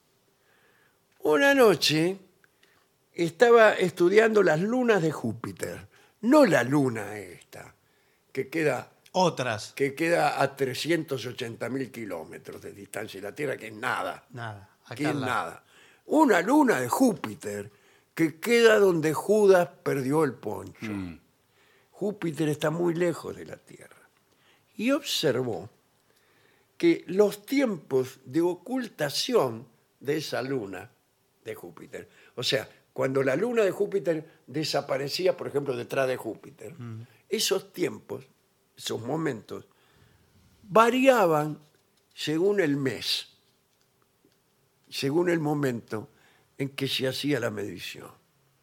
Una noche estaba estudiando las lunas de Júpiter. No la luna esta, que queda, Otras. que queda a trescientos ochenta mil kilómetros de distancia de la Tierra, que es nada. Nada. Acá Que es al lado. nada. Una luna de Júpiter que queda donde Judas perdió el poncho. Mm. Júpiter está muy lejos de la Tierra. Y observó que los tiempos de ocultación de esa luna de Júpiter, o sea, cuando la luna de Júpiter desaparecía, por ejemplo, detrás de Júpiter, esos tiempos, esos momentos, variaban según el mes, según el momento en que se hacía la medición.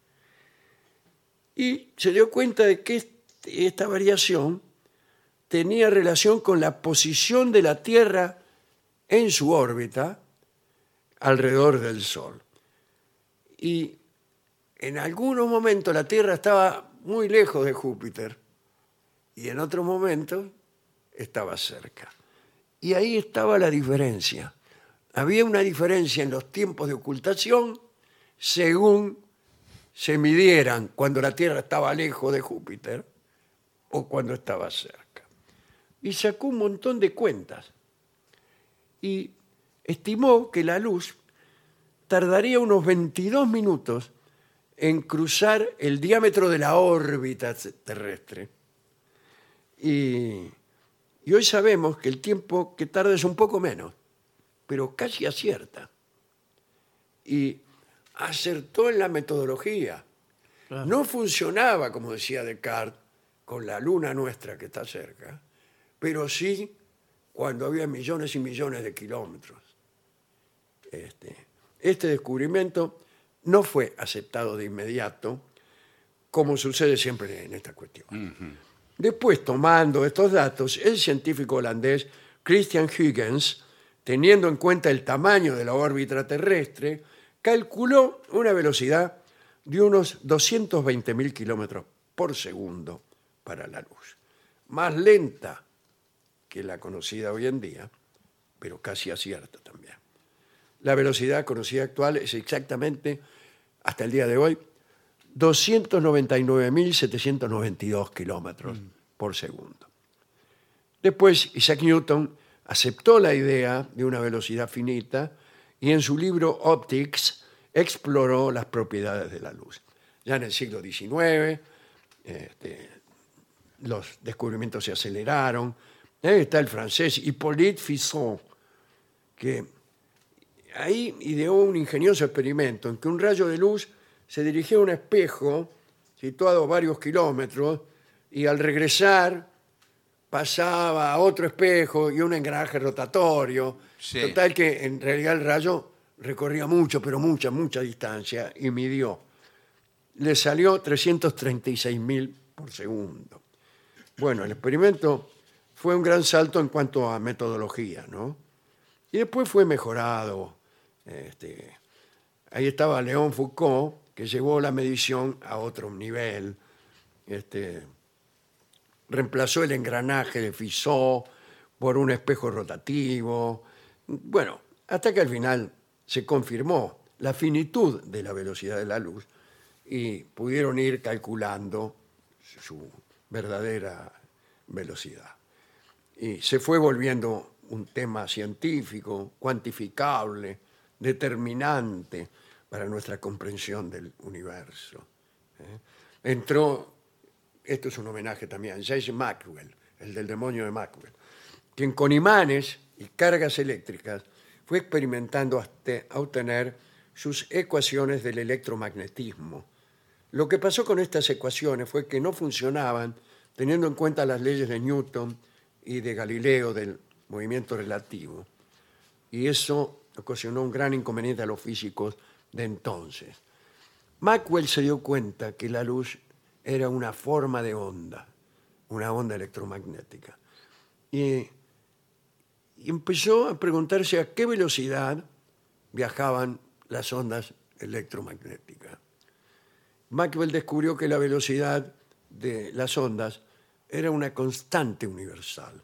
Y se dio cuenta de que este- esta variación tenía relación con la posición de la Tierra en su órbita alrededor del Sol. Y en algunos momentos la Tierra estaba muy lejos de Júpiter y en otros momentos estaba cerca. Y ahí estaba la diferencia. Había una diferencia en los tiempos de ocultación según se midieran cuando la Tierra estaba lejos de Júpiter o cuando estaba cerca. Y sacó un montón de cuentas y estimó que la luz tardaría unos veintidós minutos en cruzar el diámetro de la órbita terrestre. Y, y hoy sabemos que el tiempo que tarda es un poco menos, pero casi acierta. Y acertó en la metodología. Claro. No funcionaba, como decía Descartes, con la luna nuestra que está cerca, pero sí cuando había millones y millones de kilómetros. Este, este descubrimiento no fue aceptado de inmediato, como sucede siempre en esta cuestión. Ujú. Después, tomando estos datos, el científico holandés Christian Huygens, teniendo en cuenta el tamaño de la órbita terrestre, calculó una velocidad de unos doscientos veinte mil kilómetros por segundo para la luz. Más lenta que la conocida hoy en día, pero casi acierta también. La velocidad conocida actual es exactamente, hasta el día de hoy, doscientos noventa y nueve mil setecientos noventa y dos kilómetros por segundo. Después, Isaac Newton aceptó la idea de una velocidad finita y en su libro Optics exploró las propiedades de la luz. Ya en el siglo diecinueve, este, los descubrimientos se aceleraron. Ahí está el francés Hippolyte Fisson, que ahí ideó un ingenioso experimento en que un rayo de luz se dirigía a un espejo situado a varios kilómetros y al regresar pasaba a otro espejo y un engranaje rotatorio. Sí. Total que en realidad el rayo recorría mucho, pero mucha, mucha distancia y midió. Le salió trescientos treinta y seis mil por segundo. Bueno, el experimento fue un gran salto en cuanto a metodología, ¿no? Y después fue mejorado. Este, ahí estaba Léon Foucault, que llevó la medición a otro nivel. Este, reemplazó el engranaje de Fizeau por un espejo rotativo. Bueno, hasta que al final se confirmó la finitud de la velocidad de la luz y pudieron ir calculando su verdadera velocidad. Y se fue volviendo un tema científico, cuantificable, determinante para nuestra comprensión del universo. ¿eh? Entró, esto es un homenaje también a James Maxwell, el del demonio de Maxwell, quien con imanes y cargas eléctricas fue experimentando hasta obtener sus ecuaciones del electromagnetismo. Lo que pasó con estas ecuaciones fue que no funcionaban teniendo en cuenta las leyes de Newton y de Galileo del movimiento relativo. Y eso ocasionó un gran inconveniente a los físicos de entonces. Maxwell se dio cuenta que la luz era una forma de onda, una onda electromagnética. Y, y empezó a preguntarse a qué velocidad viajaban las ondas electromagnéticas. Maxwell descubrió que la velocidad de las ondas era una constante universal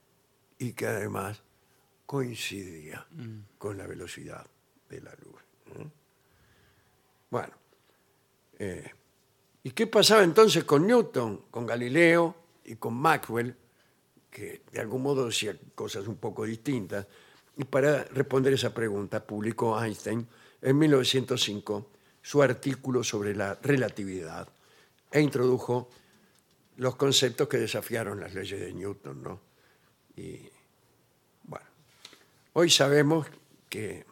y que además coincidía mm. con la velocidad de la luz. ¿eh? Bueno, eh, ¿y qué pasaba entonces con Newton, con Galileo y con Maxwell, que de algún modo decían cosas un poco distintas? Y para responder esa pregunta publicó Einstein en mil novecientos cinco su artículo sobre la relatividad e introdujo los conceptos que desafiaron las leyes de Newton, ¿no? Y bueno, hoy sabemos que,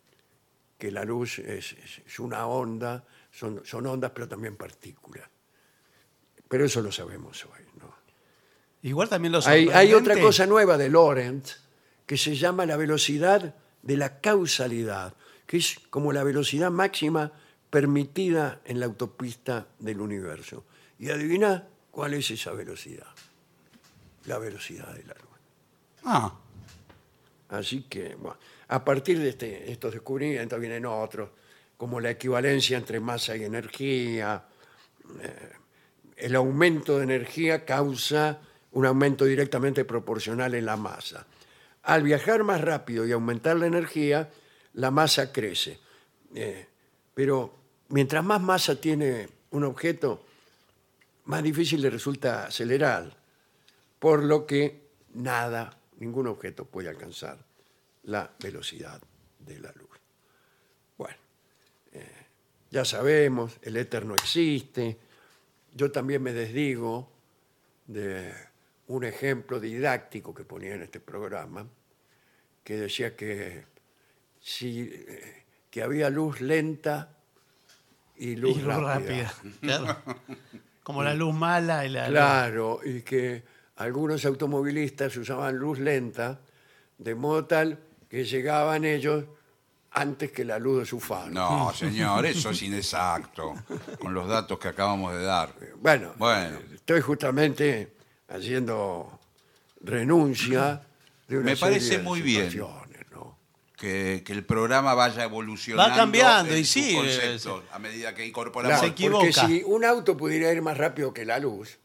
que la luz es, es una onda, son, son ondas pero también partículas. Pero eso lo sabemos hoy, ¿no? Igual también lo hay, hay otra cosa nueva de Lorentz que se llama la velocidad de la causalidad, que es como la velocidad máxima permitida en la autopista del universo. Y adivina cuál es esa velocidad. La velocidad de la luz. Ah. Así que, bueno, a partir de este, estos descubrimientos vienen otros, como la equivalencia entre masa y energía. Eh, el aumento de energía causa un aumento directamente proporcional en la masa. Al viajar más rápido y aumentar la energía, la masa crece. Eh, pero mientras más masa tiene un objeto, más difícil le resulta acelerar, por lo que nada, ningún objeto puede alcanzar la velocidad de la luz. Bueno, eh, ya sabemos, el éter no existe. Yo también me desdigo de un ejemplo didáctico que ponía en este programa, que decía que, si, eh, que había luz lenta y luz, y luz rápida. rápida. Claro. Como la luz mala y la Claro, y que algunos automovilistas usaban luz lenta, de modo tal que llegaban ellos antes que la luz de su faro. No, señor, eso es inexacto, con los datos que acabamos de dar. Bueno, Bueno. estoy justamente haciendo renuncia de una Me parece serie de muy bien. situaciones, ¿no? Que, que el programa vaya evolucionando. Va cambiando, en y sí, sus conceptos, eh, a medida que incorporamos. Claro, se porque equivoca. si un auto pudiera ir más rápido que la luz,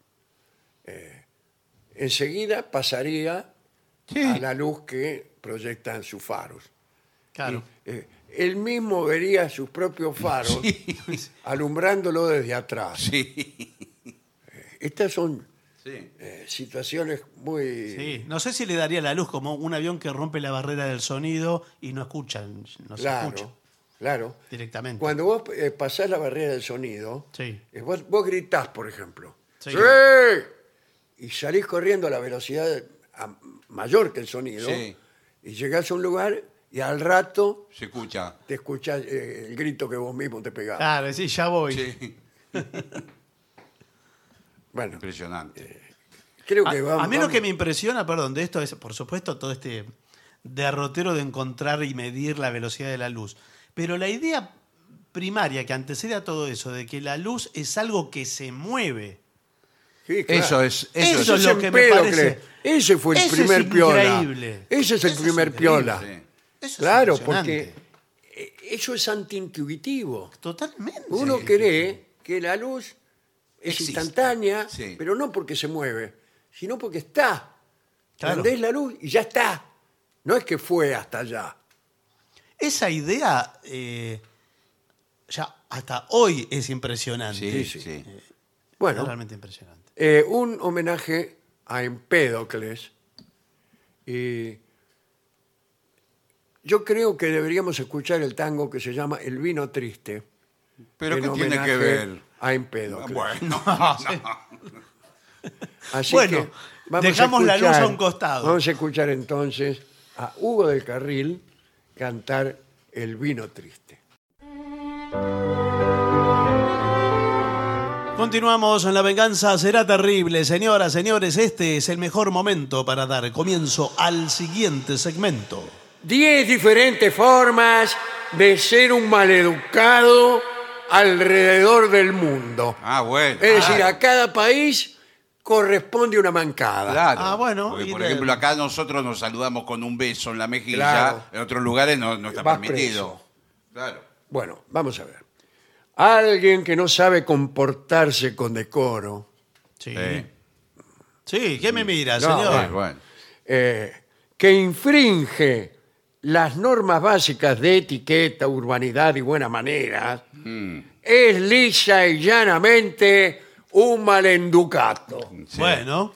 eh, enseguida pasaría Sí. a la luz que proyectan sus faros. Claro. Y, eh, él mismo vería sus propios faros Sí. alumbrándolo desde atrás. Sí. Estas son Sí. eh, situaciones muy... Sí, no sé si le daría la luz como un avión que rompe la barrera del sonido y no escuchan, no se Claro, escucha claro. directamente. Cuando vos eh, pasás la barrera del sonido, Sí. eh, vos, vos gritás, por ejemplo. Sí. ¡Sí! Y salís corriendo a la velocidad a- mayor que el sonido. Sí. Y llegás a un lugar y al rato Se escucha. te escuchás eh, el grito que vos mismo te pegás. Claro, sí, ya voy. Sí. Bueno, Impresionante. creo A, que vamos... a mí lo vamos- que me impresiona, perdón, de esto es, por supuesto, todo este derrotero de encontrar y medir la velocidad de la luz. Pero la idea primaria que antecede a todo eso, de que la luz es algo que se mueve. Sí, claro. Eso es. Eso, Eso es. es lo que me Empédocles. parece- Ese fue el Eso primer es piola. increíble. Ese es el Eso es primer increíble. piola. Sí. Eso es Claro, impresionante. porque eh, eso es antiintuitivo. Totalmente. Uno cree que la luz es Existe. instantánea, Sí. pero no porque se mueve, sino porque está. Claro. Prendés la luz y ya está. No es que fue hasta allá. Esa idea eh, ya hasta hoy es impresionante. Sí, sí. sí. Es Bueno, realmente impresionante. eh, un homenaje a Empédocles. Y yo creo que deberíamos escuchar el tango que se llama El vino triste. Pero en ¿qué tiene homenaje que ver? A Empédocles. Bueno, Así Bueno, que vamos a dejamos la luz escuchar- a un costado. Vamos a escuchar entonces a Hugo del Carril cantar El vino triste. Continuamos en La Venganza Será Terrible. Señoras, señores, este es el mejor momento para dar comienzo al siguiente segmento. Diez diferentes formas de ser un maleducado alrededor del mundo. ah, bueno. Es decir, Ah, a cada país corresponde una mancada. Claro. Ah, bueno, Porque, y por de- ejemplo, acá nosotros nos saludamos con un beso en la mejilla. Claro. En otros lugares no, no está Vas permitido. preso. Claro. Bueno, vamos a ver. Alguien que no sabe comportarse con decoro, Sí. Eh. Sí, ¿qué me mira, No, señor? Bueno, bueno. eh, que infringe las normas básicas de etiqueta, urbanidad y buena manera, Mm, es lisa y llanamente un malenducato. sí. Bueno.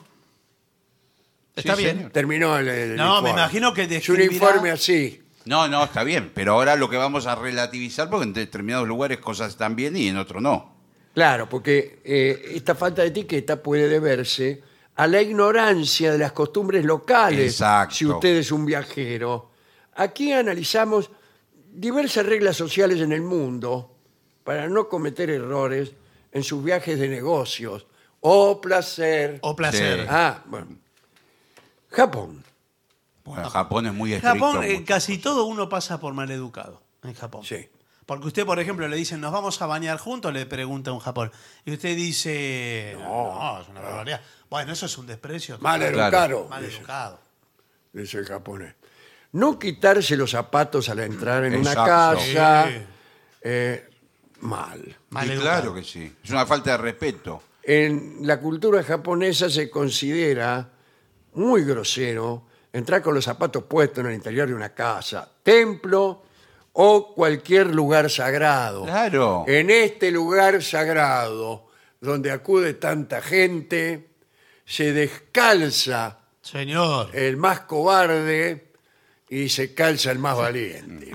Está Sí, bien. señor. Terminó el, el No, me informe. imagino que Es un describirá- informe así. No, no, está bien. Pero ahora lo que vamos a relativizar, porque en determinados lugares cosas están bien y en otros no. Claro, porque eh, esta falta de etiqueta puede deberse a la ignorancia de las costumbres locales. Exacto. Si usted es un viajero. Aquí analizamos diversas reglas sociales en el mundo para no cometer errores en sus viajes de negocios o placer. O placer. Sí. Ah, bueno. Japón. Bueno, Japón es muy estricto. Japón, eh, mucho. casi todo uno pasa por maleducado en Japón. Sí. Porque usted, por ejemplo, le dicen, ¿nos vamos a bañar juntos? Le pregunta un Japón. Y usted dice, no, es una barbaridad. Bueno, eso es un desprecio. Mal Claro. educado, Mal dice, educado. dice el japonés. No quitarse los zapatos al entrar en una Exacto. casa. Sí. eh, mal. Mal Y educado. claro que sí. Es una falta de respeto. En la cultura japonesa se considera muy grosero entrar con los zapatos puestos en el interior de una casa, templo o cualquier lugar sagrado. Claro. En este lugar sagrado, donde acude tanta gente, se descalza Señor. el más cobarde y se calza el más valiente.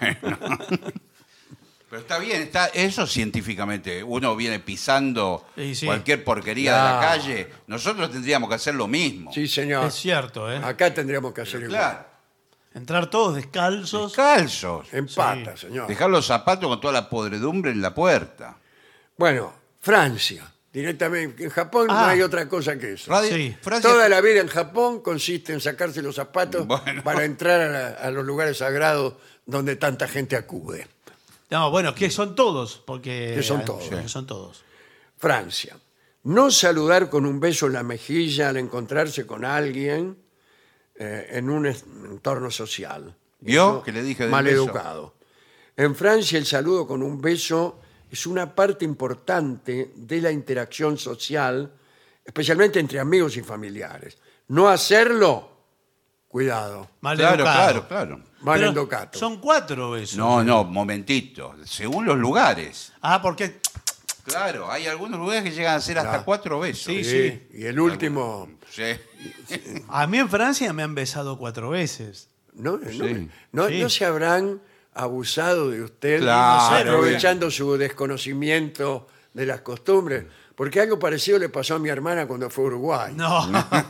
Pero está bien, está eso científicamente. Uno viene pisando Sí, sí. cualquier porquería de Claro. la calle. Nosotros tendríamos que hacer lo mismo. Sí, señor. Es cierto, ¿eh? Acá tendríamos que hacer igual. Claro. Entrar todos descalzos. Calzos. En pata, señor. Dejar los zapatos con toda la podredumbre en la puerta. Bueno, Francia, directamente. En Japón no Ah. hay otra cosa que eso. Radio- Sí. Francia- Toda la vida en Japón consiste en sacarse los zapatos Bueno. para entrar a, la- a los lugares sagrados donde tanta gente acude. No, bueno, que son todos, porque Que son todos. que son todos. Francia. No saludar con un beso en la mejilla al encontrarse con alguien eh, en un es- entorno social. ¿Vio? Eso, Que le dije del maleducado. En Francia el saludo con un beso es una parte importante de la interacción social, especialmente entre amigos y familiares. No hacerlo cuidado. Mal Claro, educado. claro, claro. Mal Pero endocato. son cuatro besos. No, no, momentito. Según los lugares. Ah, porque Claro, hay algunos lugares que llegan a ser hasta Claro. cuatro besos. Sí, Sí, y el último... Sí. a mí en Francia me han besado cuatro veces. ¿No, no, Sí. no, Sí. no se habrán abusado de usted Claro, aprovechando su desconocimiento de las costumbres? Porque algo parecido le pasó a mi hermana cuando fue a Uruguay. No.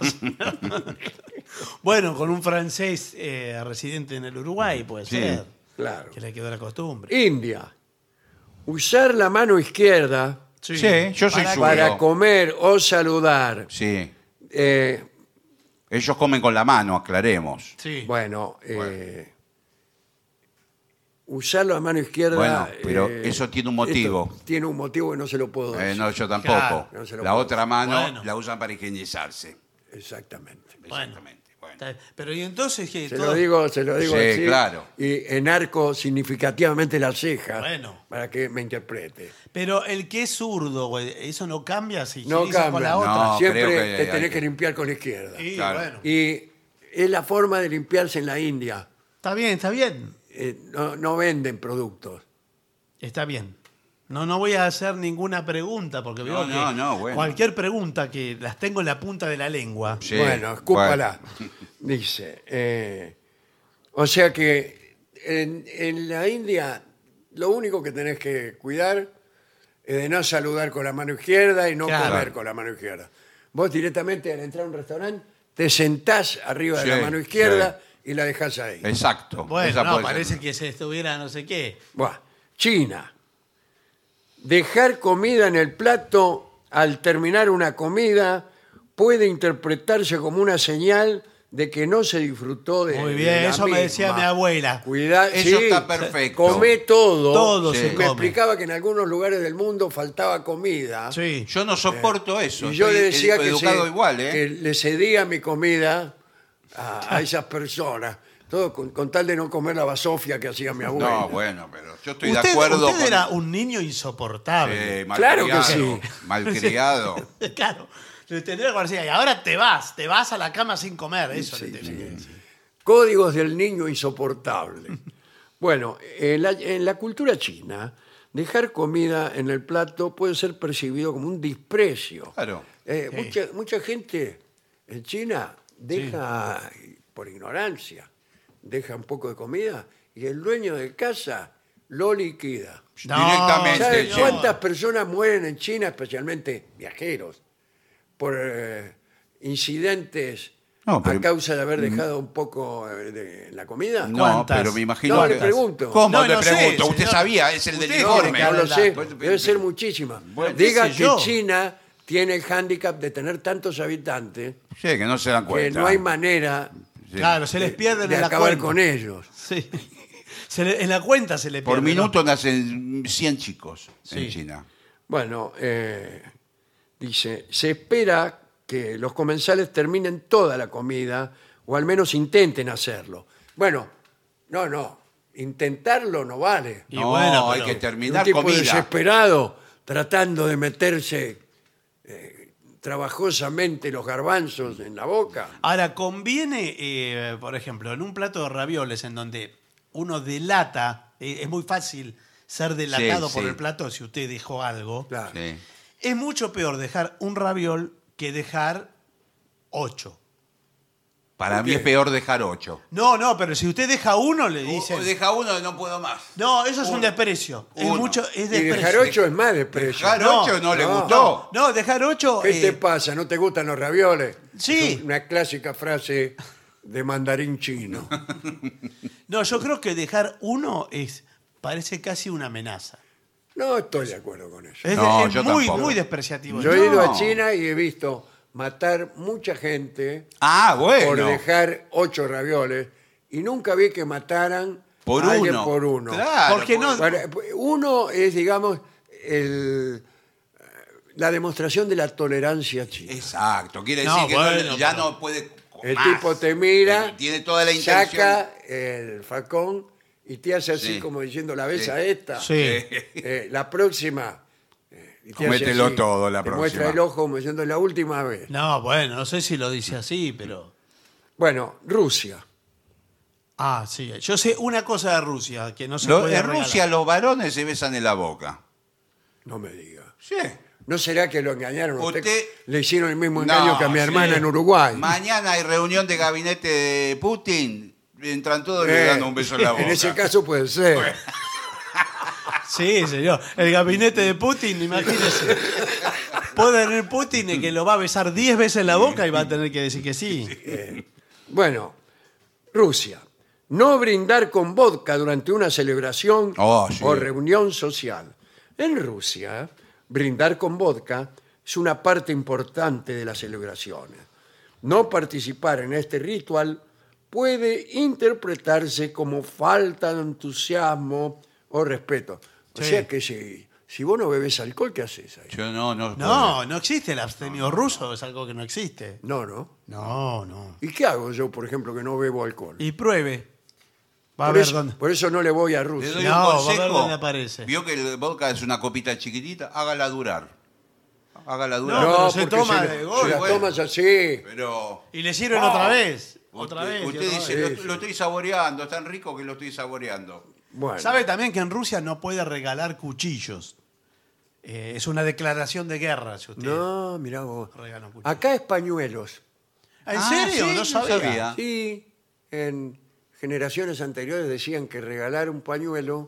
Bueno, con un francés eh, residente en el Uruguay, puede Sí. ser. Claro. Que le quedó la costumbre. India. Usar la mano izquierda Sí, yo soy Para- zurdo. para comer o saludar. Sí. Eh, Ellos comen con la mano, aclaremos. Sí. bueno, eh, usar la mano izquierda... Bueno, pero eh, eso tiene un motivo. esto tiene un motivo que no se lo puedo Eh, decir. no, yo tampoco. Claro, no se lo la puedo otra mano Bueno. la usan para higienizarse. Exactamente. Bueno. Exactamente. Bueno. Está bien. Pero y entonces que Se todo- lo digo, se lo digo Sí, así, claro. y enarco significativamente las cejas Bueno. para que me interprete. Pero el que es zurdo, güey, eso no cambia si No higienizas con cambia. la otra. No, Siempre creo que te hay tenés que- que limpiar con la izquierda. Y Claro. bueno, Y es la forma de limpiarse en la India. está bien, está bien. Eh, no, no venden productos. Está bien. No, no voy a hacer ninguna pregunta porque No, veo no, que no, bueno. cualquier pregunta que las tengo en la punta de la lengua. Sí, bueno, escúpala. bueno. Dice. eh, o sea que en, en la India lo único que tenés que cuidar es de no saludar con la mano izquierda y no Claro. comer con la mano izquierda. Vos directamente al entrar a un restaurante te sentás arriba de Sí, la mano izquierda y la dejás ahí. Exacto. Bueno, Esa no, puede parece ser. que se estuviera no sé qué. Buah. China. Dejar comida en el plato al terminar una comida puede interpretarse como una señal de que no se disfrutó de Muy de bien, la eso me decía misma. mi abuela. Cuidado, Eso está perfecto. Come todo. Todo Sí. se Me come. explicaba que en algunos lugares del mundo faltaba comida. Sí. Yo no soporto eso. Y yo Estoy le decía edu- que, educado se- igual, ¿eh? que le cedía mi comida a, a esas personas. Todo con, con tal de no comer la basofia que hacía mi abuela. No, bueno, pero yo estoy Usted, de acuerdo usted con... era un niño insoportable. Eh, Claro que malcriado, sí. Malcriado. Claro. Le tendría que decir, y ahora te vas, te vas a la cama sin comer. Eso le tenía que decir. Códigos del niño insoportable. Bueno, en la, en la cultura china, dejar comida en el plato puede ser percibido como un desprecio. Claro. Eh, Sí. mucha, mucha gente en China deja, por ignorancia, deja un poco de comida y el dueño de casa lo liquida. No, Directamente. ¿Saben sí. cuántas personas mueren en China, especialmente viajeros, por eh, incidentes No, pero- a causa de haber dejado un poco eh, de la comida? No, ¿Cuántas? pero me imagino... No, que- le pregunto. ¿Cómo No, le no sé, pregunto? Usted señor. sabía, es el del Usted informe. tiene No lo la- sé, Pues, debe ser muchísimas. Bueno, Diga qué sé que yo. China tiene el hándicap de tener tantos habitantes Sí, que no se dan que cuenta. no hay manera Sí. Claro, se les pierden de en la acabar cuenta. con ellos. Sí. Se le- en la cuenta se le Por pierde, minuto ¿no? nacen cien chicos Sí. en China. Bueno, eh, dice, se espera que los comensales terminen toda la comida o al menos intenten hacerlo. Bueno, no, no, intentarlo no vale. Y no, bueno, hay pero- que Un terminar tipo comida. desesperado tratando de meterse eh, trabajosamente los garbanzos en la boca. Ahora, conviene, eh, por ejemplo, en un plato de ravioles en donde uno delata, eh, es muy fácil ser delatado Sí, por sí. el plato si usted dejó algo. Claro. Sí. Es mucho peor dejar un raviol que dejar ocho. Para ¿Por mí qué? es peor dejar ocho. No, no, pero si usted deja uno, le dicen. O deja uno, no puedo más. No, eso es un desprecio. Es Uno. mucho, es Y desprecio. dejar ocho es más desprecio. Dejar No, ocho no, le no, gustó. No, dejar ocho. ¿Qué eh, te pasa? ¿No te gustan los ravioles? Sí. Es una clásica frase de mandarín chino. No, yo creo que dejar uno es parece casi una amenaza. No estoy de acuerdo con eso. Es, No, es yo muy, tampoco. muy despreciativo. Yo he ido a No. China y he visto matar mucha gente Ah, por bueno. dejar ocho ravioles y nunca vi que mataran Por a alguien uno. por uno. Claro, Porque no- Bueno, uno es, digamos, el- la demostración de la tolerancia china. Exacto. Quiere No, decir que no- bueno, ya pero- no puede. El más. tipo te mira, Tiene toda la intención. saca el facón y te hace así Sí. como diciendo, ¿la ves Sí. a esta? Sí. Eh, la próxima. eh, y te hace Comételo así, todo la te próxima. muestra el ojo como diciendo, la última vez. No, bueno, no sé si lo dice así, pero. Bueno, Rusia. Ah, sí. Yo sé una cosa de Rusia, que no se Lo- puede en regalar. Rusia los varones se besan en la boca. No me diga. Sí. ¿No será que lo engañaron? a usted? Usted- Le hicieron el mismo engaño No, que a mi sí. hermana en Uruguay. Mañana hay reunión de gabinete de Putin. Entran todos y le Eh, dan un beso en la boca. En ese caso puede ser. Sí, señor. El gabinete de Putin, imagínese. Puede tener Putin y que lo va a besar diez veces en la boca y va a tener que decir que sí. Bueno, Rusia. No brindar con vodka durante una celebración Oh, sí. o reunión social. En Rusia, brindar con vodka es una parte importante de las celebraciones. No participar en este ritual puede interpretarse como falta de entusiasmo o respeto. O Sí. sea que si, si vos no bebes alcohol, ¿qué haces ahí? Yo no, no. No, no existe el abstemio ruso, es algo que no existe. No, no. No, no. ¿Y qué hago yo, por ejemplo, que no bebo alcohol? Y pruebe. Va a Por ver eso, dónde. por eso no le voy a Le Rusia. doy No, un va a ver consejo. dónde aparece. Vio que el vodka es una copita chiquitita, hágala durar. Hágala durar. No, pero se porque toma se, de se golpe. la Bueno. tomas así. Pero Y le sirven Oh. otra vez. usted, Otra vez. y usted otra dice, vez. lo, Sí, sí. lo estoy saboreando, es tan rico que lo estoy saboreando. Bueno, ¿Sabe también que en Rusia no puede regalar cuchillos? Eh, es una declaración de guerra, si usted no, mirá vos. regala un cuchillo. Acá es pañuelos. ¿En Ah, serio? sí, no no sabía. sabía. Sí, en generaciones anteriores decían que regalar un pañuelo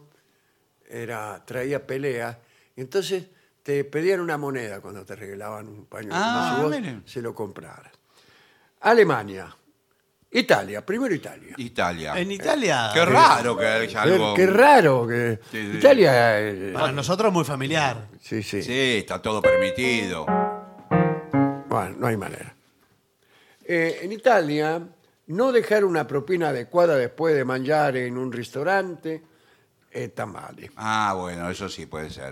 era, traía pelea. Y entonces te pedían una moneda cuando te regalaban un pañuelo. Ah, como si vos miren. se lo compraras. Alemania. Italia, primero Italia. Italia. En Italia. Qué raro que haya Qué, algo. qué raro que Sí, sí. Italia. eh, Para nosotros muy familiar. sí, sí. Sí, está todo permitido. Bueno, no hay manera. Eh, en Italia, no dejar una propina adecuada después de mangiare en un restaurante está male. Ah, bueno, eso sí puede ser.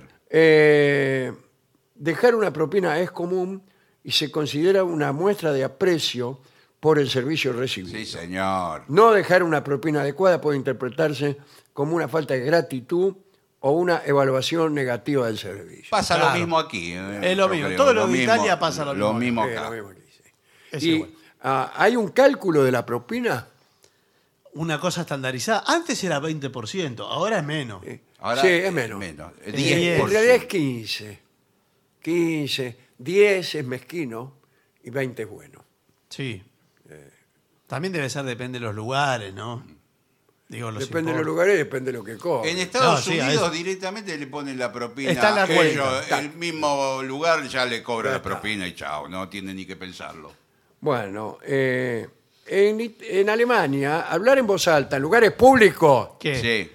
Eh, dejar una propina es común y se considera una muestra de aprecio por el servicio recibido. Sí, señor. No dejar una propina adecuada puede interpretarse como una falta de gratitud o una evaluación negativa del servicio. Pasa Claro. lo mismo aquí. eh, Es lo yo mismo. creo, Todo lo de mismo- Italia pasa lo mismo. mismo Eh, acá. lo mismo aquí, sí. Es Y, igual. ah, ¿hay un cálculo de la propina? Una cosa estandarizada. Antes era veinte por ciento, ahora es menos. Eh, Ahora sí, es menos. menos. Eh, diez En por realidad es ciento. quince. quince. diez es mezquino y veinte es bueno. Sí. También debe ser, depende de los lugares, ¿no? Digo, los Depende de los importes. lugares, depende de lo que cobra. En Estados No, sí, a Unidos eso- directamente le ponen la propina. Está en la cuenta. Ellos, Está. el mismo lugar ya le cobra Ya la está. propina y chao, no tiene ni que pensarlo. Bueno, eh, en, It- en Alemania, hablar en voz alta en lugares públicos ¿Qué? Sí.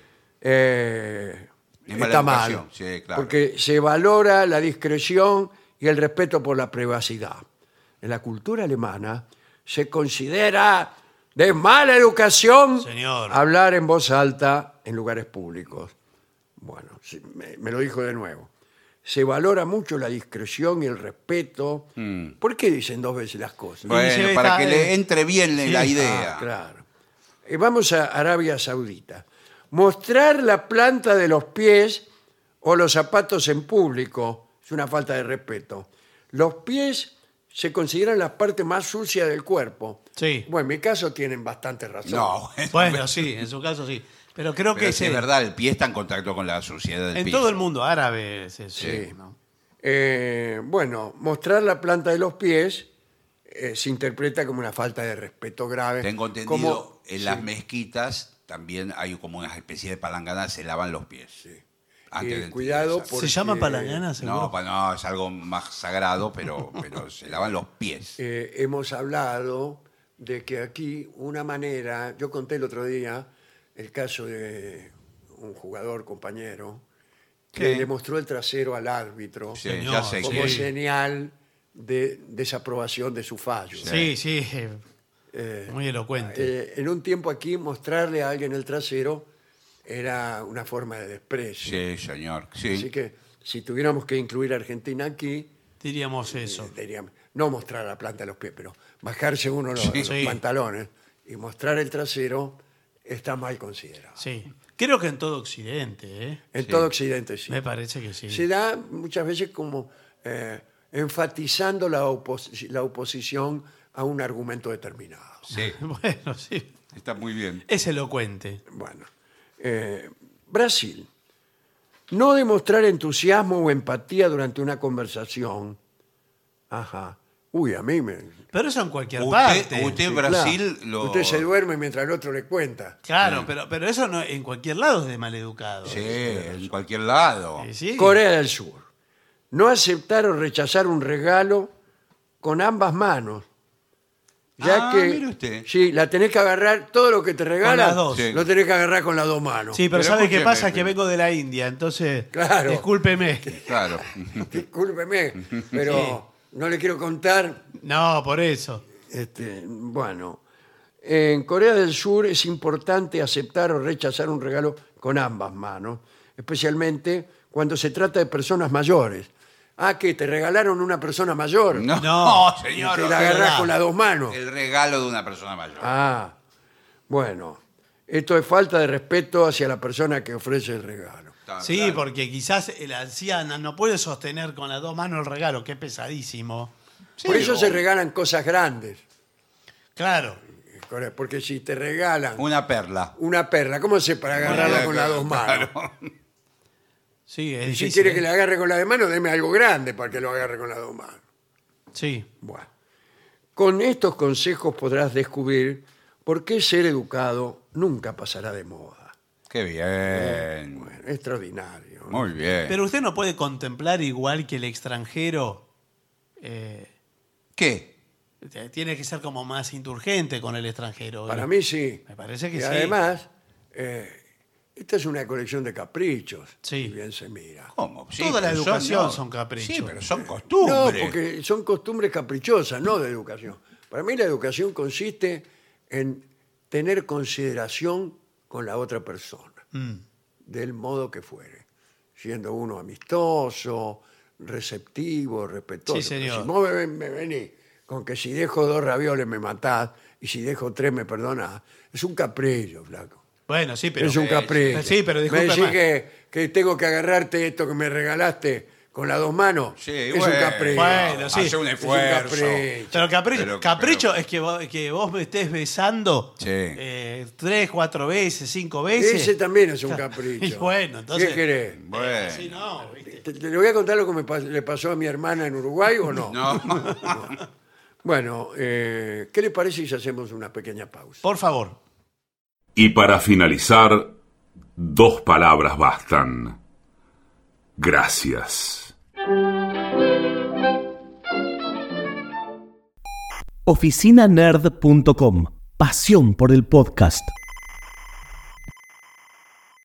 eh, Es mala está mal. educación, sí, claro. Porque se valora la discreción y el respeto por la privacidad. En la cultura alemana se considera de mala educación Señor. hablar en voz alta en lugares públicos. Bueno, sí, me, me lo dijo de nuevo. Se valora mucho la discreción y el respeto. ¿Por qué dicen dos veces las cosas? Y Bueno, se ve para esta- que le entre bien Sí, la ah, idea. Claro. Eh, vamos a Arabia Saudita. Mostrar la planta de los pies o los zapatos en público es una falta de respeto. Los pies se consideran la parte más sucia del cuerpo. Sí. Bueno, en mi caso tienen bastante razón. No, bueno, Bueno, sí, en su caso sí. Pero creo pero que sí se- es verdad, el pie está en contacto con la suciedad del en piso. todo el mundo árabe es eso. Sí. ¿no? Eh, bueno, mostrar la planta de los pies eh, se interpreta como una falta de respeto grave. Tengo entendido, Como- en sí. las mezquitas también hay como una especie de palangana, se lavan los pies. Antes Eh, del cuidado ingresar. porque- ¿Se llama palangana, seguro? No, pa- no, es algo más sagrado, pero, pero se lavan los pies. Eh, hemos hablado de que aquí una manera, yo conté el otro día el caso de un jugador compañero que Sí. le mostró el trasero al árbitro Sí, Señor, ya sé como que- señal de desaprobación de su fallo. Sí, sí. eh, Eh, Muy elocuente. eh, en un tiempo aquí mostrarle a alguien el trasero era una forma de desprecio. Sí, señor. Sí. Así que si tuviéramos que incluir a Argentina aquí, Diríamos eso. Eh, diríamos, no mostrar la planta de los pies, pero bajarse uno los, Sí. los Sí. pantalones y mostrar el trasero está mal considerado. Sí. Creo que en todo Occidente, ¿eh? En Sí. todo Occidente sí. Me parece que sí. Se da muchas veces como eh, enfatizando la, opos- la oposición a un argumento determinado. Sí, Bueno, sí. está muy bien. Es elocuente. Bueno, eh, Brasil. No demostrar entusiasmo o empatía durante una conversación. Ajá. Uy, a mí me... Pero eso en cualquier Usted, parte. usted en Sí, Brasil claro. lo... Usted se duerme mientras el otro le cuenta. Claro, pero, pero eso no, en cualquier lado es de maleducado. Sí, en cualquier lado. Eh, sí. Corea del Sur. No aceptar o rechazar un regalo con ambas manos. Ya Ah, que mire usted. sí, la tenés que agarrar, todo lo que te regalan, las dos. Sí. lo tenés que agarrar con las dos manos. Sí, pero, Pero ¿sabe qué escúcheme, pasa? Que pero- vengo de la India, entonces. Claro. Discúlpeme. Claro. Discúlpeme, pero no le quiero contar. No, por eso. Este, bueno, en Corea del Sur es importante aceptar o rechazar un regalo con ambas manos, especialmente cuando se trata de personas mayores. Ah, que te regalaron una persona mayor. No, No, Y señor. te no, la no, agarrás verdad. con las dos manos. El regalo de una persona mayor. Ah, bueno. Esto es falta de respeto hacia la persona que ofrece el regalo. Está Sí, claro. porque quizás el anciano no puede sostener con las dos manos el regalo, que es pesadísimo. Por eso o- se regalan cosas grandes. Claro. Porque si te regalan Una perla. una perla, ¿cómo se para agarrarla con las dos manos? Claro. Sí, es Y si difícil, quiere ¿eh? que la agarre con las de mano, deme algo grande para que lo agarre con las dos manos. Sí. Bueno. Con estos consejos podrás descubrir por qué ser educado nunca pasará de moda. Qué bien. Bueno, extraordinario. ¿no? Muy bien. Pero usted no puede contemplar igual que el extranjero. eh, ¿Qué? tiene que ser como más indulgente con el extranjero. Para ¿eh? mí sí. Me parece que y sí. además, eh, esta es una colección de caprichos. Sí. Si bien se mira. ¿Cómo? Sí, Toda la pero educación no. son caprichos. Sí, pero son No, costumbres. porque son costumbres caprichosas, no de educación. Para mí la educación consiste en tener consideración con la otra persona, Mm. del modo que fuere, siendo uno amistoso, receptivo, respetuoso. Sí, señor. Pero si vos me, me venís con que si dejo dos ravioles me matás y si dejo tres me perdonás, es un capricho, flaco. Bueno, sí, pero. es un capricho. Sí, pero me discúlpeme. decís que, que tengo que agarrarte esto que me regalaste con las dos manos. Sí, es bueno. un capricho. Bueno, sí. Hace un Es un esfuerzo. capricho. Pero capricho, Pero- capricho pero- es que vos, que vos me estés besando Sí. eh, tres, cuatro veces, cinco veces. Ese también es un capricho. Y bueno, entonces. ¿Qué querés? Bueno. Sí, no, ¿viste? ¿Te, te le voy a contar lo que me pas- le pasó a mi hermana en Uruguay o no? No. Bueno, eh, ¿qué le parece si hacemos una pequeña pausa? Por favor. Y para finalizar, dos palabras bastan. Gracias. oficina nerd punto com. Pasión por el podcast.